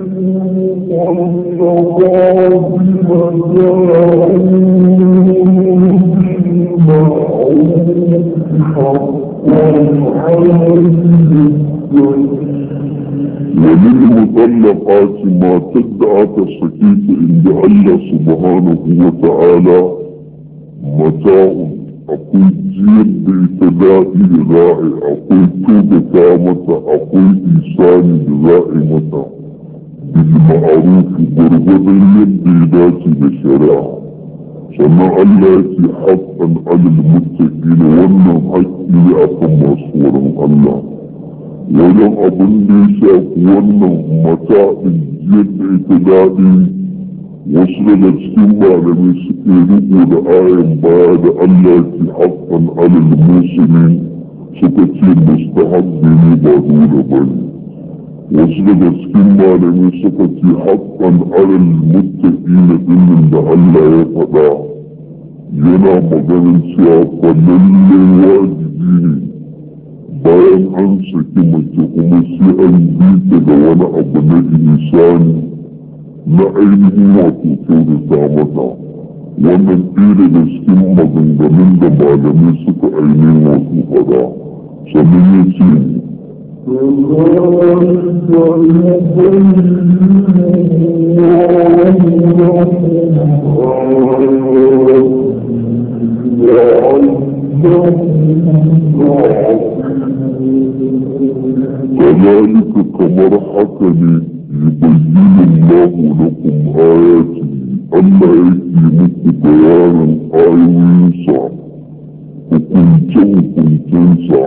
وللمطلقات ما تدعى السكيت عند الله سبحانه وتعالى متاع أقول جيد بإتدائي راعي أقول توبة متى أقول إنساني راعي متى بالمعروف برغض يبدي بشريعة سمع الله حقا على المتقين وانا حقي لأكم مصورا الله wajen abin da ya shafi wannan mata yadda ita daɗi wasu daga cikin malamai suke riko da ayan baya da Allah ke haƙƙan alal musulmi suka ce mustahabbi ne ba dole ba ne wasu daga cikin malamai suka ce haƙƙan alal muttaqina ɗinnin da Allah ya faɗa yana maganin cewa kwallon wajibi ne bayan an saki mace kuma sai an bi ta da wani abu na insani na ainihin wato kyautata mata wannan ɗaya daga cikin maganganun da malamai suka ainihin wato faɗa sannan ya ce كذلك كمر حكمي يبين الله لكم آياته أما يأتي مك بيانا آيوينسا وكنتم كنتنسا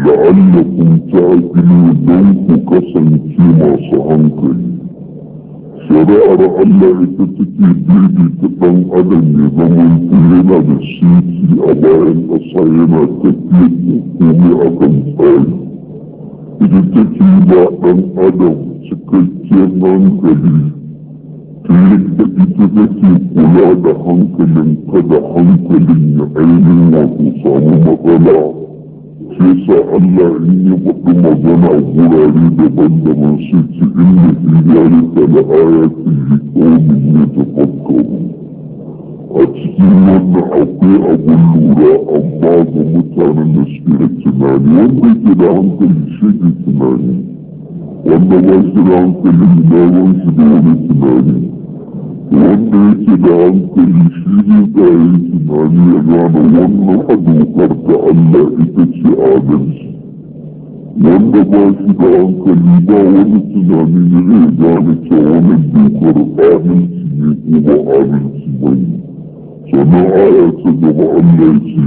لعلكم تعقلون دوك كسن كما صهنكي shari'ar Allah ita take daidaita ɗan adam ya zama yana da siti a bayan ƙasa yana tafiya komai a kan tsari. Ita take ba ɗan adam cikakkiyar hankali ta yadda ita take kula da hankalin kada hankalin ya ainihin wato samu matsala. Sai sa Allah in ya faɗi magana gurare daban-daban sai ce inda fi zalika da ayatin liqaumin yatafakkarun. A cikin wannan akwai abun lura amma ga mutanen da suke da tunani wanda yake da hankali shi ke tunani wanda ba shi da hankali na ruwan shi da wani tunani wanda yake da hankali shi ne da yi tunani ya gane wannan a dokar ta Allah ita ce adalci wanda ba shi da hankali ba wani tunani ne zai gane cewa wannan dokar adalci ne ko ba adalci ba ne sannan aya ta gaba Allah ce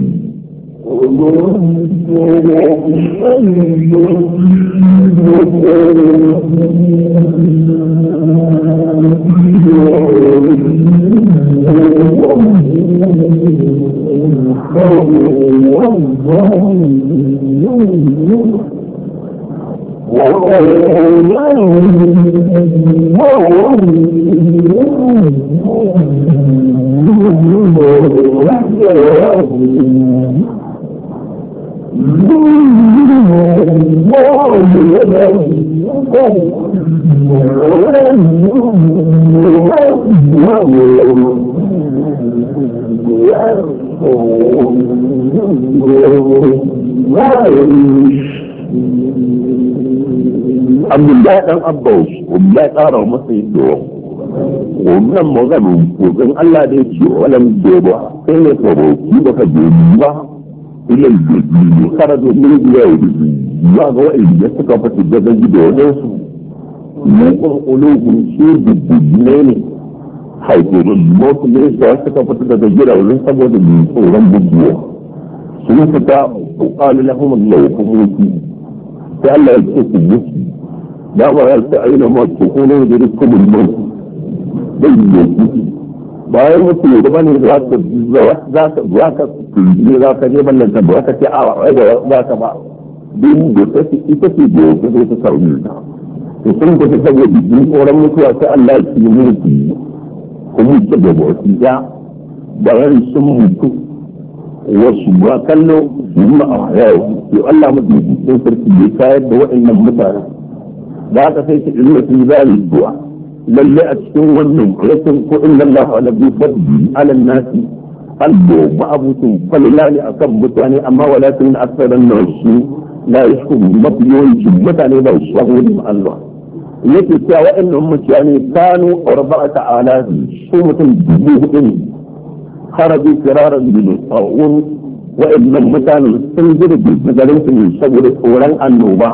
Abdullahi ɗan Abbas, wanda ya ƙara masa yadda wannan maganin kogon Allah da ya ce walam doba sai ne farauki da ka domin ba ilal da biyu kara domin biya da zuwa ga wa'in da suka fata daga gida wajensu na ƙulƙulugun shi dubbinai ne haifurin mafi ne da suka fata daga gida wajen saboda mai tsoron buguwa sun fita ƙalu lahum Allah ku mutu sai Allah ya ce ku mutu da ba ya ta aina ma ku kuma da rikumin mutu bayan mutu da bane za ka za ka za ka ne za ka je ballan ta ba ka ce a wai da za ka ba din da take ita ce da ta zo ta sauni ta to sun ko ta sabo din koran mutuwa sai Allah ya yi mutu kuma ta da ba su ja bayan sun mutu wasu ba kallo kuma a yau to Allah mutu sai sarki ya kayar da waɗannan mutane da aka sai su ilmi su zai du'a lalle a cikin wannan rashin ko inna Allah ala bi fadli ala nasi albo ma'abutun falilani akan mutane amma walakin aksaran nasu la yashkuru mafiyoyi mutane ba su wani Allah yake cewa wa'annan mutane kanu arba'ata ala su mutum dubu hudu ne kharabi firaran bil qawun wa'annan mutane sun gudu da garin su saboda tsoron annoba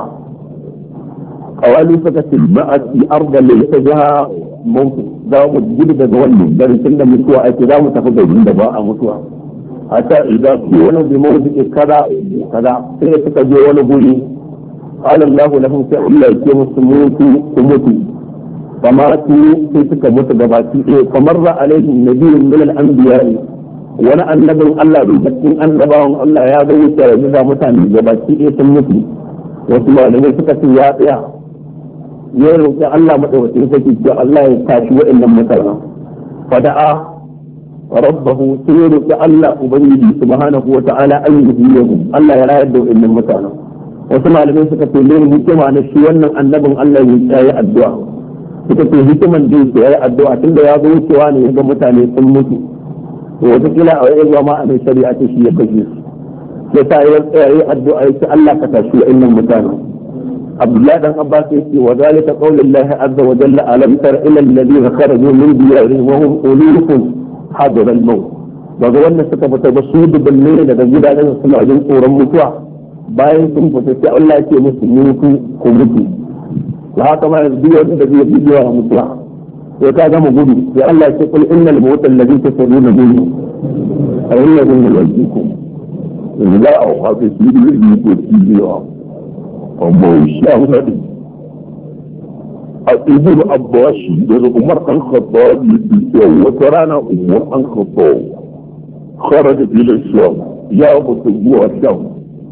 قوالي فكت الماء في أرض اللي يتجاها ممكن داو مجد دولي بل سنة متوى اتداو تفضل من دباء متوى حتى إذا كيونا بموزك كذا كذا سيئتك جيونا بولي قال الله لهم سأولا يكيهم سموتوا سموتوا فماتوا سيئتك متدباتي فمر عليهم نبي من الأنبياء وانا النبي الله بجسم أن نباهم الله يا ذوي سيئتك متدباتي سموتوا وسمع لهم سكت يا يا ya roƙi Allah madaukakin sarki cewa Allah ya tashi wa'annan mutane fada'a rabbahu sai ya roƙi Allah ubangiji subhanahu wa ta'ala an yuhyihu Allah ya rayar da wa'annan mutane wasu malamai suka ce ne hikima na shi wannan annabin Allah ya yi addu'a suka ce hikiman da yake yayi addu'a tunda ya zo wucewa ne ga mutane sun mutu to wata kila a wani ma a mai shari'a ce shi ya kashe su sai ta yi addu'a ya ce Allah ka tashi wa'annan mutane عبد الله بن عباس يقول وذلك قول الله عز وجل ألم تر إلى الذين خرجوا من ديارهم وهم ألوف حضر الموت وقالنا ستبت بصيد بالليل لدجد عليه الصلاة والسلام قورا متوع باين ثم فتسع الله كي مسلموكم كمتوا وهذا ما يزبيه الذي يبديه متوع وكذا مقول يا الله يقول إن الموت الذي تفرون منه أولا من وجهكم لا أوقات يسير يقول فيه amma sha hudu ابن عباس ده عمر بن الخطاب وترانا عمر بن الخطاب خرج الى الشام يا فتوى الشام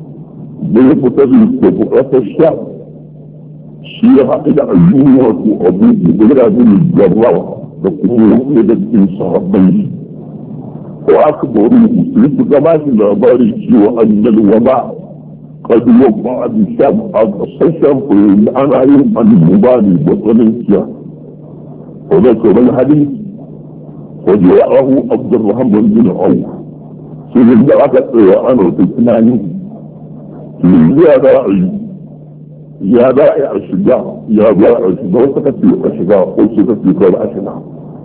بيفتزل بقرة الشام شيعة الى عيونة وابوه بغير ابن الجراح تقوم بين صحابين واخبروا مسلم كما في الأخبار وان الوباء قد وقع بالشام الشام انا يوم ان المبالي بطلنسيا وذكر الحديث وجاءه عبد الرحمن بن عوف سيدنا ذاك انا تسمعني يا داعي يا داعي الشجاع يا داعي الشجاع وسكتي الشجاع وسكتي كل اشنا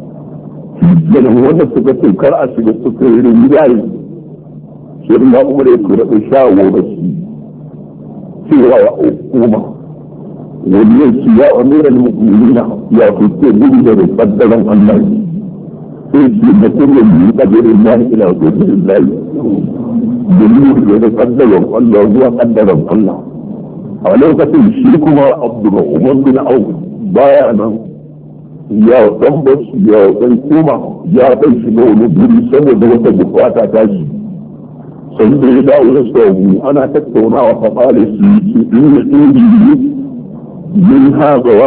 لأنه هو سكتي كل اشنا سكتي الرجال سيدنا عمر يقول الشاو بس cewa ya hukuma wani yanki ya amiran mu'minina ya fice gudu da kaddaran Allah sai shi da kullum yi kadirin lahi ila kadirin lahi domin da kaddaran Allah zuwa kaddaran Allah a lokacin shi kuma Abdurrahman bin Auf baya nan ya tambas ya kai kuma ya kai shi ga wani guri saboda wata bukata ta shi sai da ya dawo da sauku ana tattaunawa fa kare su inda indi min hazawa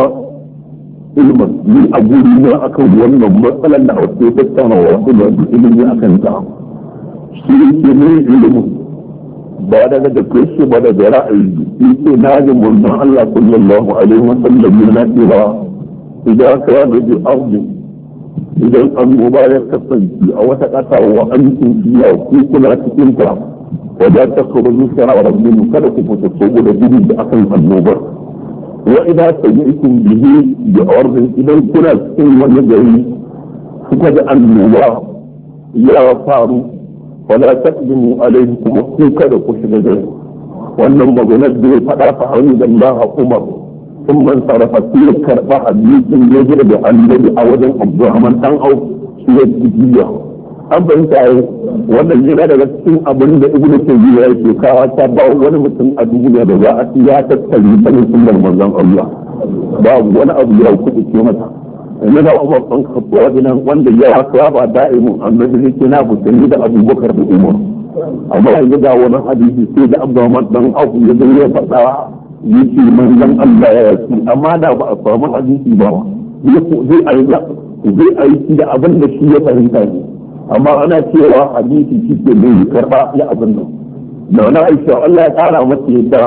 ilmin min aburi na akan wannan matsalar da ake tattaunawa kuma ilimi akan ta shi ke ne ilimin ba daga da kai ba daga ra'ayi shi ke na ji murnan Allah sallallahu alaihi wa sallam yana cewa idan ka da ji ardi idan annoba ya kasance a wata ƙasa wa an tunkiya ko kuna cikin ta wadda ta kaba zuciya wa rabbinu kada ku fita tsogo da gudu da akan annobar wa idan sami'tum bihi bi ardin idan kuna cikin wani gari kuka da annoba ya faru wala taqdimu alayhi kuma ku kada ku shiga gari wannan maganar da ya faɗa fa hannu da Allah Umar ثم انصرف فيه كربا حديث يجري بالنبي أوجه عبد الرحمن تان أو سيد الجية أما أنت wannan yana daga cikin abin da ibnu tayyiba yake kawo ta ba wani mutum a duniya da za a ci ya tattali sanin sunnar manzon Allah babu wani abu ya kuɗi ke mata ina da Umar ban kafa wajen wanda ya haka ba da'imu annabi yake na buƙaci da Abubakar da Umar amma yanzu da wani hadisi sai da Abdurrahman dan Auf ya zo ya faɗa yake manzon Allah ya yi amma da ba a samu hadisi ba zai aiki zai aiki da abin da shi ya fahimta ne amma ana cewa hadisi shi ke bai karba ya abin nan da wani aisha Allah ya kara masa yadda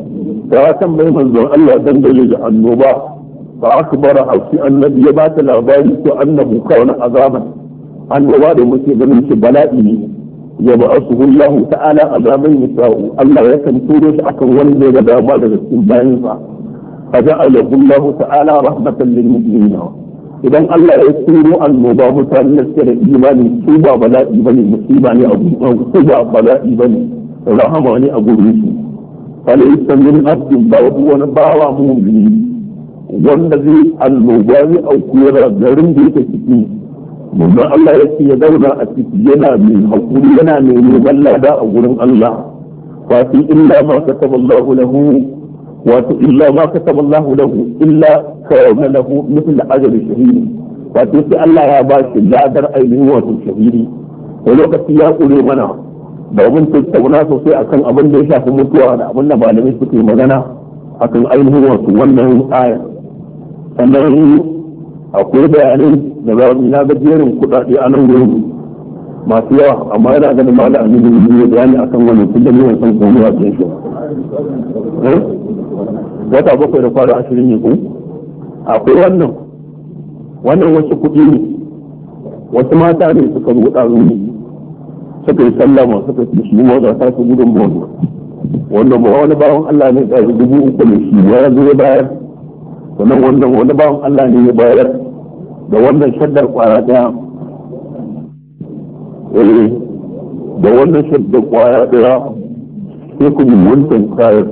ta san bai manzon Allah dangane da annoba fa akbara hausi annabi ya ba ta labari ko annabu kauna azaban annoba da muke ganin shi bala'i ne ya ba su Allah ta'ala azaban yasau Allah ya kan turo shi akan wani da ga dama daga cikin bayan sa fa ja'alahu Allah ta'ala rahmatan lil mu'minin idan Allah ya turo annoba mutane da suke da imani su ba bala'i bane musiba ne a gurin su ba bala'i bane rahama ne a gurin su fala yastamin abdin ba wani bawa mu'mini wanda zai annoba zai auku yana garin da yake ciki mun Allah ya ce ya zauna a ciki yana mai hakuri yana mai neman lada a gurin Allah wato illa ma kataballahu lahu wato illa ma kataballahu lahu illa kana lahu mithla ajri shahidi wato sai Allah ya ba shi ladar ainihin wato shahidi a lokaci ya kure mana da mun tattauna sosai akan abin da ya shafi mutuwa da abin da malamai suke magana akan ainihin wato wannan aya sannan akwai bayanai da za mu na gajerin kuɗaɗe a nan gurin masu yawa amma yana ganin ma da annabi ne ya bayani akan wannan tunda ne wannan komai a cikin shi wata bakwai da kwana ashirin ne ko akwai wannan wannan wasu kuɗi ne wasu mata ne suka zo ɗazu ne suka yi sallama suka ce shi mawada ta su gudun mawada wanda ba wani bawan Allah ne ɗari dubu uku ne shi ya zo ya bayar sannan wannan wani bawan Allah ne ya bayar da wannan shaddar kwaya ɗaya da wannan shaddar kwaya ɗaya sai ku yi wancan kayan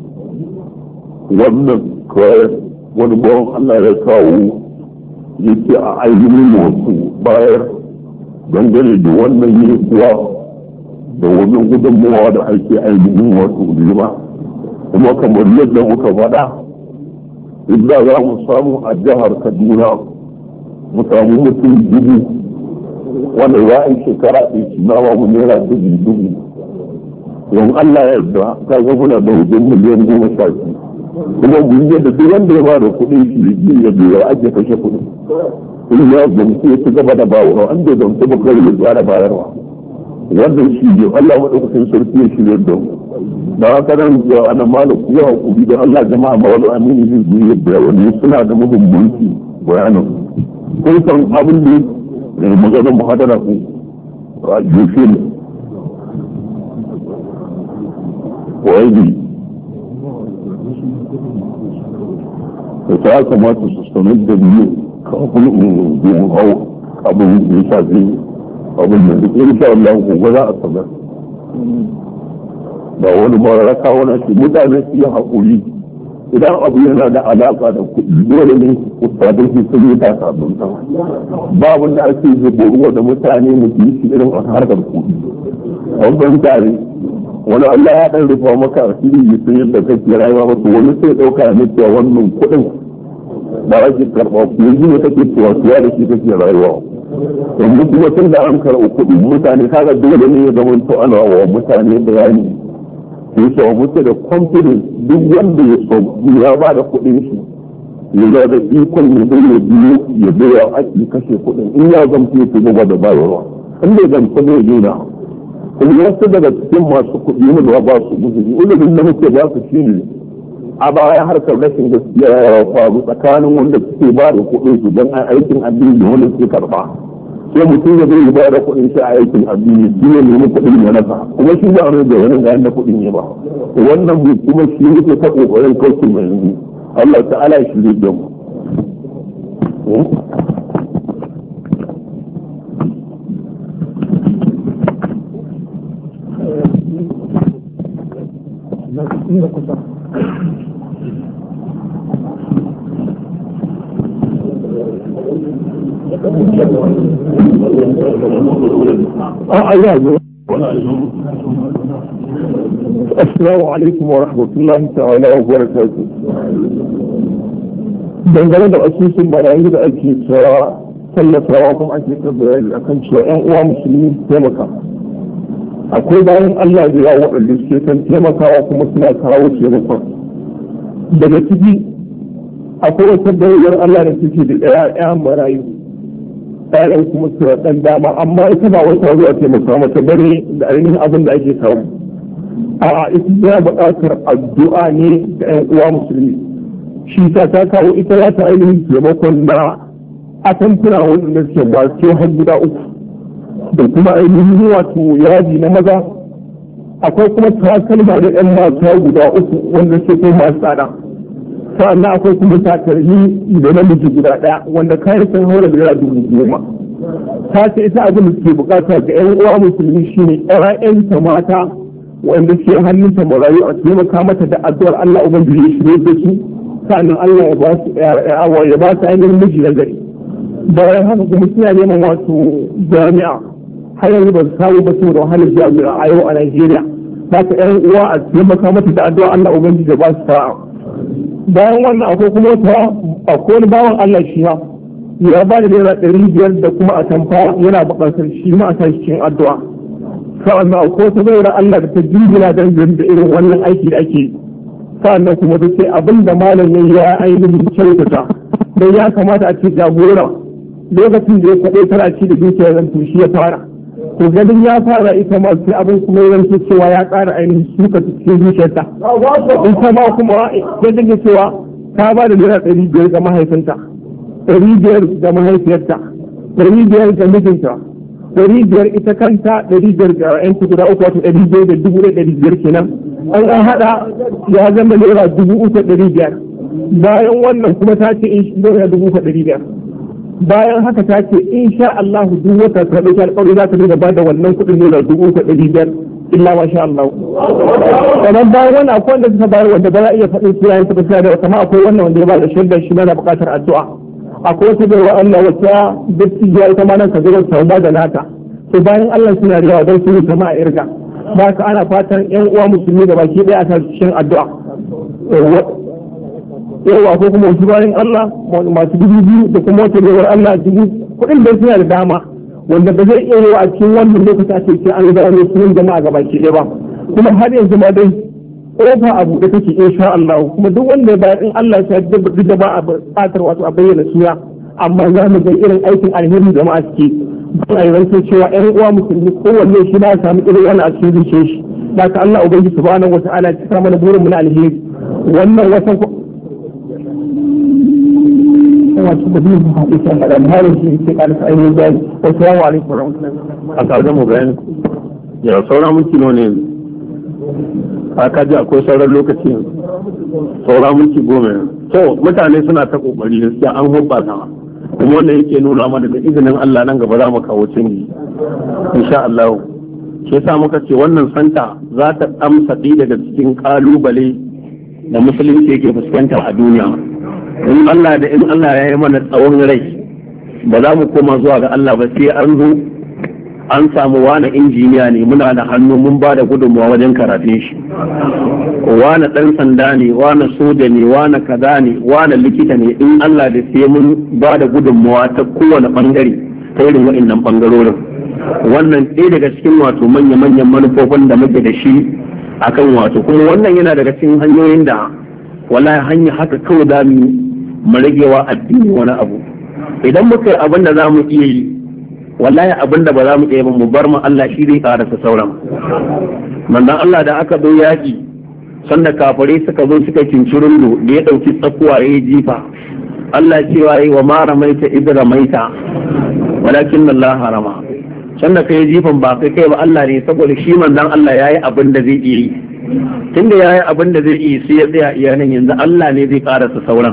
wannan kayan wani bawan Allah ya kawo yake a ainihin wasu bayar dangane da wannan yi kuwa da wannan gudunmawa da ake ainihin wasu riba kuma kamar yadda muka faɗa inda za mu samu a jihar Kaduna mu samu mutum dubu wanda ya yi shekara ɗaya su nawa mu naira dubu dubu don Allah ya yarda ka ga muna da wajen miliyan goma sha biyu kuma mun yadda duk wanda ya ba da kuɗi shi ya biya ake kashe kuɗi in ya gamsu ya ci gaba da bawa an da gamsu ba kawai ya tsara bayarwa wannan shi ne Allah maɗaukakin sarki ya shirya da mu da haka nan da ana malam kuwa hakuri da Allah jama'a ma wani amini zai zuwa yadda wani suna da muhimmanci bayanin kun san abin da maganar muhadara ku a jefe ne wa'idi da ta kamata su sanar da biyu kafin in zuwa hau abin da ya shafi abin da duk insha Allah ko za a sanar ba wani mararaka wani shi mutane su yi haƙuri idan abu yana da alaƙa da kuɗi dole ne ustadun su sun yi taka don ta babu da ake zubo da mutane mu yi shi irin a harkar kuɗi a wani tare wani Allah ya ɗan rufa maka asiri yi sun yadda kake rayuwa ba wani sai ɗauka ne cewa wannan kuɗin ba ake karɓa ku yanzu ne kake cewa suwa da shi kake rayuwa yanzu kuma tun da an karɓi kuɗi mutane kaga dole ne ya zama to ana wa mutane bayani ya shawo mutu da confidence duk wanda ya so ya ba da kuɗin shi ya ga da ikon ya zai ya biyu ya biya ake kashe kuɗin in ya zamta ya fi gaba da bayarwa in bai zamta zai gina kuma wasu daga cikin masu kuɗi mu da ba su guzuri ilimin da muke ba su shi ne a baya harkar rashin gaskiya ya faru tsakanin wanda suke ba da kuɗin su don aikin addini da wanda suke karɓa sai mutum ya zai ba da kuɗin shi a aikin addini shi ne nemi kuɗin ya nasa kuma shi ba wani da wani gayan da kuɗin ya ba wannan mu kuma shi yake ta ƙoƙarin kauce mai yanzu Allah ta'ala ya shirye da mu السلام عليكم ورحمة الله تعالى وبركاته. dangane da asusun barayi da ake cewa tallafawa kuma ake tabbari a kan cewa yan uwa musulmi taimaka akwai bayan Allah da yawa waɗanda suke kan taimakawa kuma suna kawo taimakon daga ciki akwai wata bayar Allah da suke da ɗaya barayi ɗayan kuma su ɗan dama amma ita ba wata zuwa taimaka mata bare da ainihin abin da ake samu a ita ya buƙatar addu'a ne ga yan uwa musulmi shi ta ta kawo ita za ta ainihin taimakon na atamfuna wanda suke masu har guda uku da kuma ainihin wato yaji na maza akwai kuma takalma da yan mata guda uku wanda suke kai masu tsada sannan akwai kuma takalmi da namiji guda ɗaya wanda kayan sun haura da dubu goma ta ce ita abin da suke bukata ga yan uwa musulmi shine ƴaƴanta mata wanda suke hannunta marayu a taimaka mata da addu'ar Allah ubangiji ya shirye da su sannan Allah ya ba su ya ba su ainihin miji na gari bayan haka kuma suna neman wato jami'a har yanzu ba su samu ba saboda wahalar jami'a a yau a Najeriya ba ka ƴan uwa a taimaka mata da addu'a Allah ubangiji ya ba su sa'a bayan wannan akwai kuma wata akwai wani bawan Allah shi ma ya ba da naira ɗari biyar da kuma a tamfa yana buƙatar shi ma a sa cikin addu'a sa'annan akwai wata bayar Allah da ta jingina don da irin wannan aiki da ake yi sa'annan kuma ta ce abin da malam ya yi ya ainihin kyautata don ya kamata a ce jagora lokacin da ya kwaɗe tana ci da dukiyar zan shi ya fara to ganin ya fara ita ma sai abin kuma ya zanto cewa ya ƙara ainihin suka cikin zuciyarta in ta ma kuma ya dinga cewa ta ba da naira ɗari biyar ga mahaifinta ɗari biyar ga mahaifiyarta ɗari biyar ga mijinta ɗari biyar ita kanta ɗari biyar ga ƴan guda uku wato ɗari biyar da dubu da ɗari biyar kenan an an haɗa ya zama naira dubu uku ɗari biyar bayan wannan kuma ta ce in naira dubu uku ɗari biyar bayan haka ta ce in sha Allah duk wata ta ɗauki alƙawari za ta dinga ba da wannan kuɗin naira dubu uku ɗari biyar illa ma sha Allah sannan bayan wannan akwai wanda suka bayar wanda ba za a iya faɗin sunayen ta ba sai da kama akwai wannan wanda ya ba da shaidar shi na buƙatar addu'a akwai wata bai wa Allah wata dattijuwa ita ma nan ka zo ta ba da nata to bayan Allah suna da yawa don su yi sama a irga ba ka ana fatan yan uwa musulmi da baki ɗaya a kan cikin addu'a yawa ko kuma wasu bayan Allah masu dubu biyu da kuma wata baiwar Allah dubu kuɗin da suna da dama wanda ba zai iya yi a cikin wannan lokaci ake ce an ga wani sunan jama'a gaba ke ɗaya ba kuma har yanzu ma dai kofa a buɗe take insha Allah kuma duk wanda ba in Allah ya duk da ba a buƙatar wato a bayyana suna amma za mu ga irin aikin alheri jama'a suke don a yanzu cewa ƴan uwa musulmi kowanne shi na samu irin wannan a cikin zuciyar shi da ka Allah ubangiji subhanahu wata'ala ya cika mana burin mu na alheri wannan watan wato da bin hadisi da alharin shi ke ƙarfi ainihin bayani assalamu alaikum warahmatullahi a ƙarshen mu bayani ya sauran minti nawa ne ka ji akwai sauran lokaci sauran minti goma to mutane suna ta kokari gaskiya an hobbasa kuma wannan yake nuna mana da izinin Allah nan gaba za mu kawo canji insha Allah shi yasa muka ce wannan santa za ta amsa ɗaya daga cikin kalubale da musulunci yake fuskanta a duniya in Allah da in Allah ya yi mana tsawon rai ba za mu koma zuwa ga Allah ba sai an zo an samu wani injiniya ne muna da hannu mun ba da gudunmawa wajen karatun shi wani ɗan sanda ne wani soja ne wani kaza ne wani likita ne in Allah da sai mun ba da gudunmawa ta kowane ɓangare ta irin waɗannan ɓangarorin wannan ɗaya daga cikin wato manya-manyan manufofin da muke da shi akan wato kuma wannan yana daga cikin hanyoyin da wallahi hanya haka kawai za mu mu ragewa addini wani abu idan muka yi abin da za mu iya yi wallahi abin da ba za mu iya ba mu bar mu Allah shi zai karasa sauran manzon Allah da aka zo yaki sanda kafare suka zo suka cincirin da ya dauki tsakuwa ya jifa Allah cewa yi wa ma ramaita idh ramaita walakin Allah harama sanda kai jifan ba kai kai ba Allah ne saboda shi manzon Allah yayi abin da zai iya yi tunda yayi abin da zai iya sai ya tsaya iya nan yanzu Allah ne zai karasa sauran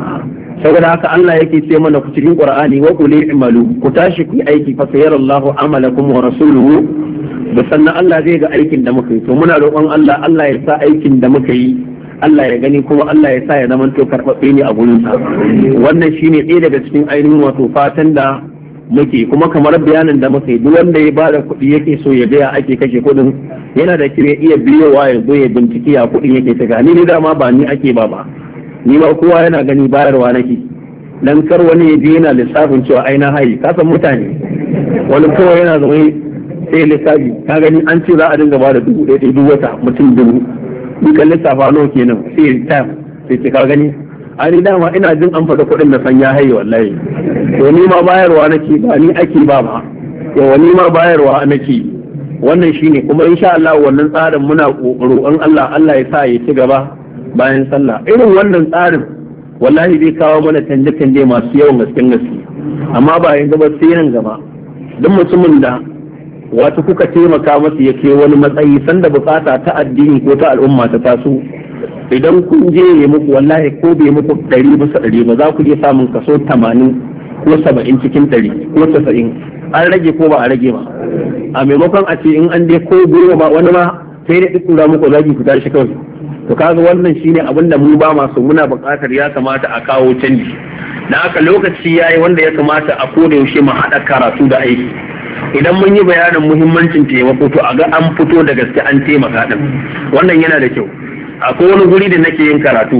saboda haka Allah yake ce mana ku cikin Qur'ani wa qul i'malu ku tashi ku aiki fa sayarallahu amalakum wa rasuluhu da sannan Allah zai ga aikin da muka yi to muna roƙon Allah Allah ya sa aikin da muka yi Allah ya gani kuma Allah ya sa ya zama to karɓaɓɓe ne a gurin sa wannan shine ɗaya daga cikin ainihin wato fatan da muke kuma kamar bayanin da muka yi duk wanda ya bada kuɗi yake so ya ga ya ake kashe kuɗin yana da kire iya biyowa ya zo ya binciki ya kuɗin yake shiga ni ne dama ba ni ake ba ba ni ma kowa yana gani bayarwa nake dan kar wani ya je yana lissafin cewa ai na hayi ka san mutane wani kowa yana zama sai lissafi ka gani an ce za a dinga ba da dubu ɗaya duk wata mutum dubu duka lissafa nawa kenan sai ta sai ce ka gani ani dama ina jin an faɗa kuɗin da san ya haye wallahi to ni ma bayarwa nake ba ni ake ba ba yawa ni ma bayarwa nake wannan shine kuma insha Allah wannan tsarin muna roƙon Allah Allah ya sa ya ci gaba bayan sallah irin wannan tsarin wallahi zai kawo mana canje-canje masu yawan gasken gaske amma ba yanzu ba sai nan gaba duk mutumin da wata kuka taimaka masa ya ke wani matsayi sanda bukata ta addini ko ta al'umma ta taso idan kun je ya muku wallahi ko bai muku ɗari bisa ɗari ba za ku iya samun kaso tamanin ko saba'in cikin ɗari ko tasa'in an rage ko ba a rage ba a maimakon a ce in an dai ko goma ba wani ma sai dai duk muku zagi ku tashi kawai to kaga wannan shine abin da mu ba masu muna buƙatar ya kamata a kawo canji da haka lokaci yayi wanda ya kamata a koda yaushe mu haɗa karatu da aiki idan mun yi bayanin muhimmancin taimako to a ga an fito da gaske an taimaka din wannan yana da kyau akwai wani guri da nake yin karatu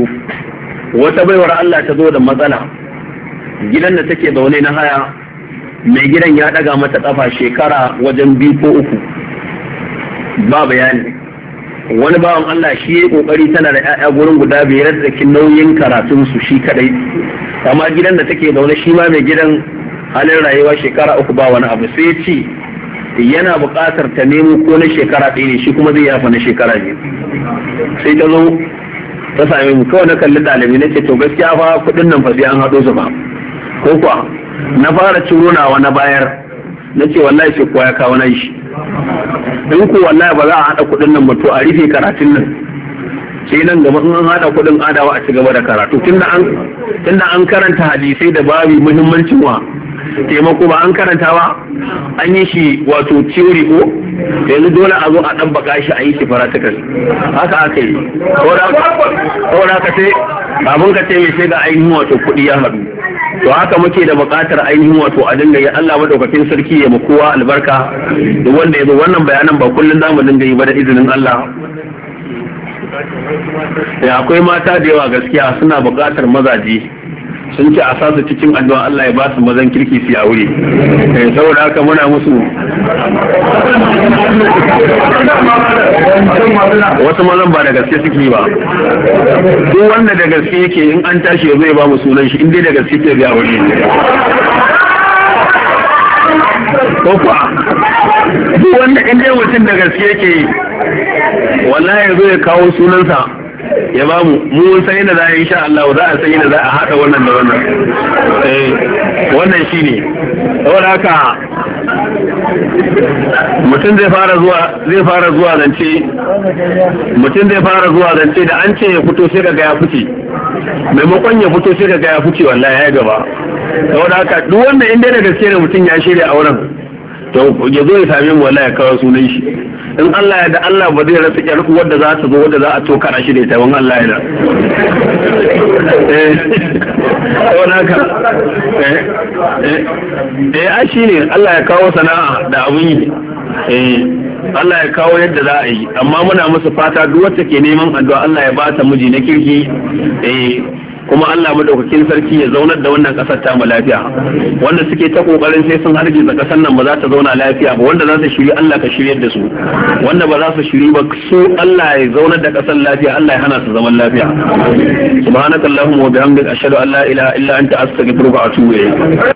wata baiwar Allah ta zo da matsala gidan da take zaune na haya mai gidan ya daga mata kafa shekara wajen biyu ko uku ba bayani wani bawan Allah shi ya kokari tana da ƴaƴa gurin guda biyar da kin nauyin karatun su shi kadai amma gidan da take zaune shi ma mai gidan halin rayuwa shekara uku ba wani abu sai ya ce yana buƙatar ta nemo ko na shekara ɗaya ne shi kuma zai yafa na shekara biyu sai ta zo ta same mu kawai na kalli ɗalibi na ce to gaskiya fa kuɗin nan fa sai an haɗo su ba ko kuwa na fara ciro nawa na bayar na ce wallahi sai kuwa ya kawo na shi in ku wallahi ba za a haɗa kuɗin nan ba to a rufe karatun nan sai nan gaba in an haɗa kuɗin adawa a ci gaba da karatu tunda an tunda an karanta hadisai da babu muhimmancin wa taimako ba an karanta ba an yi shi wato theory ko yanzu dole a zo a ɗabbaka shi a yi shi practical haka aka yi saboda ka sai abin ka ce mai sai ga ainihin wato kuɗi ya haɗu to haka muke da buƙatar ainihin wato a dinga yi Allah madaukakin sarki ya kowa albarka da wanda ya zo wannan bayanan ba kullum za mu dinga yi ba da izinin Allah ya akwai mata da yawa gaskiya suna buƙatar mazaje sun ce a sa su cikin addu'a Allah ya ba su mazan kirki su aure saboda haka muna musu wasu mazan ba da gaske suke ba duk wanda da gaske yake in an tashi zai ba mu sunan shi in dai da gaske ke zai aure ko kuwa duk wanda in dai mutum da gaske yake wallahi zai kawo sunansa ya ba mu mun san yadda za a yi sha Allah za a san yadda za a haɗa wannan da wannan eh wannan shine saboda haka mutum zai fara zuwa zai fara zuwa zance mutum zai fara zuwa zance da an ce ya fito sai kaga ya fice maimakon ya fito sai kaga ya fice wallahi ya gaba saboda haka duk wanda inda da gaske ne mutum ya shirya auren to ya zo ya same mu wallahi ya kawo sunan shi in Allah ya da Allah ba zai rasa ƴar wadda za ta zo wadda za a tokara shi da ita wani Allah ya da eh wannan ka eh eh a shi ne Allah ya kawo sana'a da abun yi eh Allah ya kawo yadda za a yi amma muna musu fata duk wacce ke neman addu'a Allah ya ba ta miji na kirki eh kuma Allah madaukakin sarki ya zaunar da wannan kasar ta mu lafiya wanda suke ta kokarin sai sun hargiza kasar nan ba za ta zauna lafiya ba wanda za su shiri Allah ka shiryar da su wanda ba za su shiri ba su Allah ya zaunar da kasar lafiya Allah ya hana su zaman lafiya subhanakallahumma wa bihamdika ashhadu an la ilaha illa anta astaghfiruka wa atubu ilayk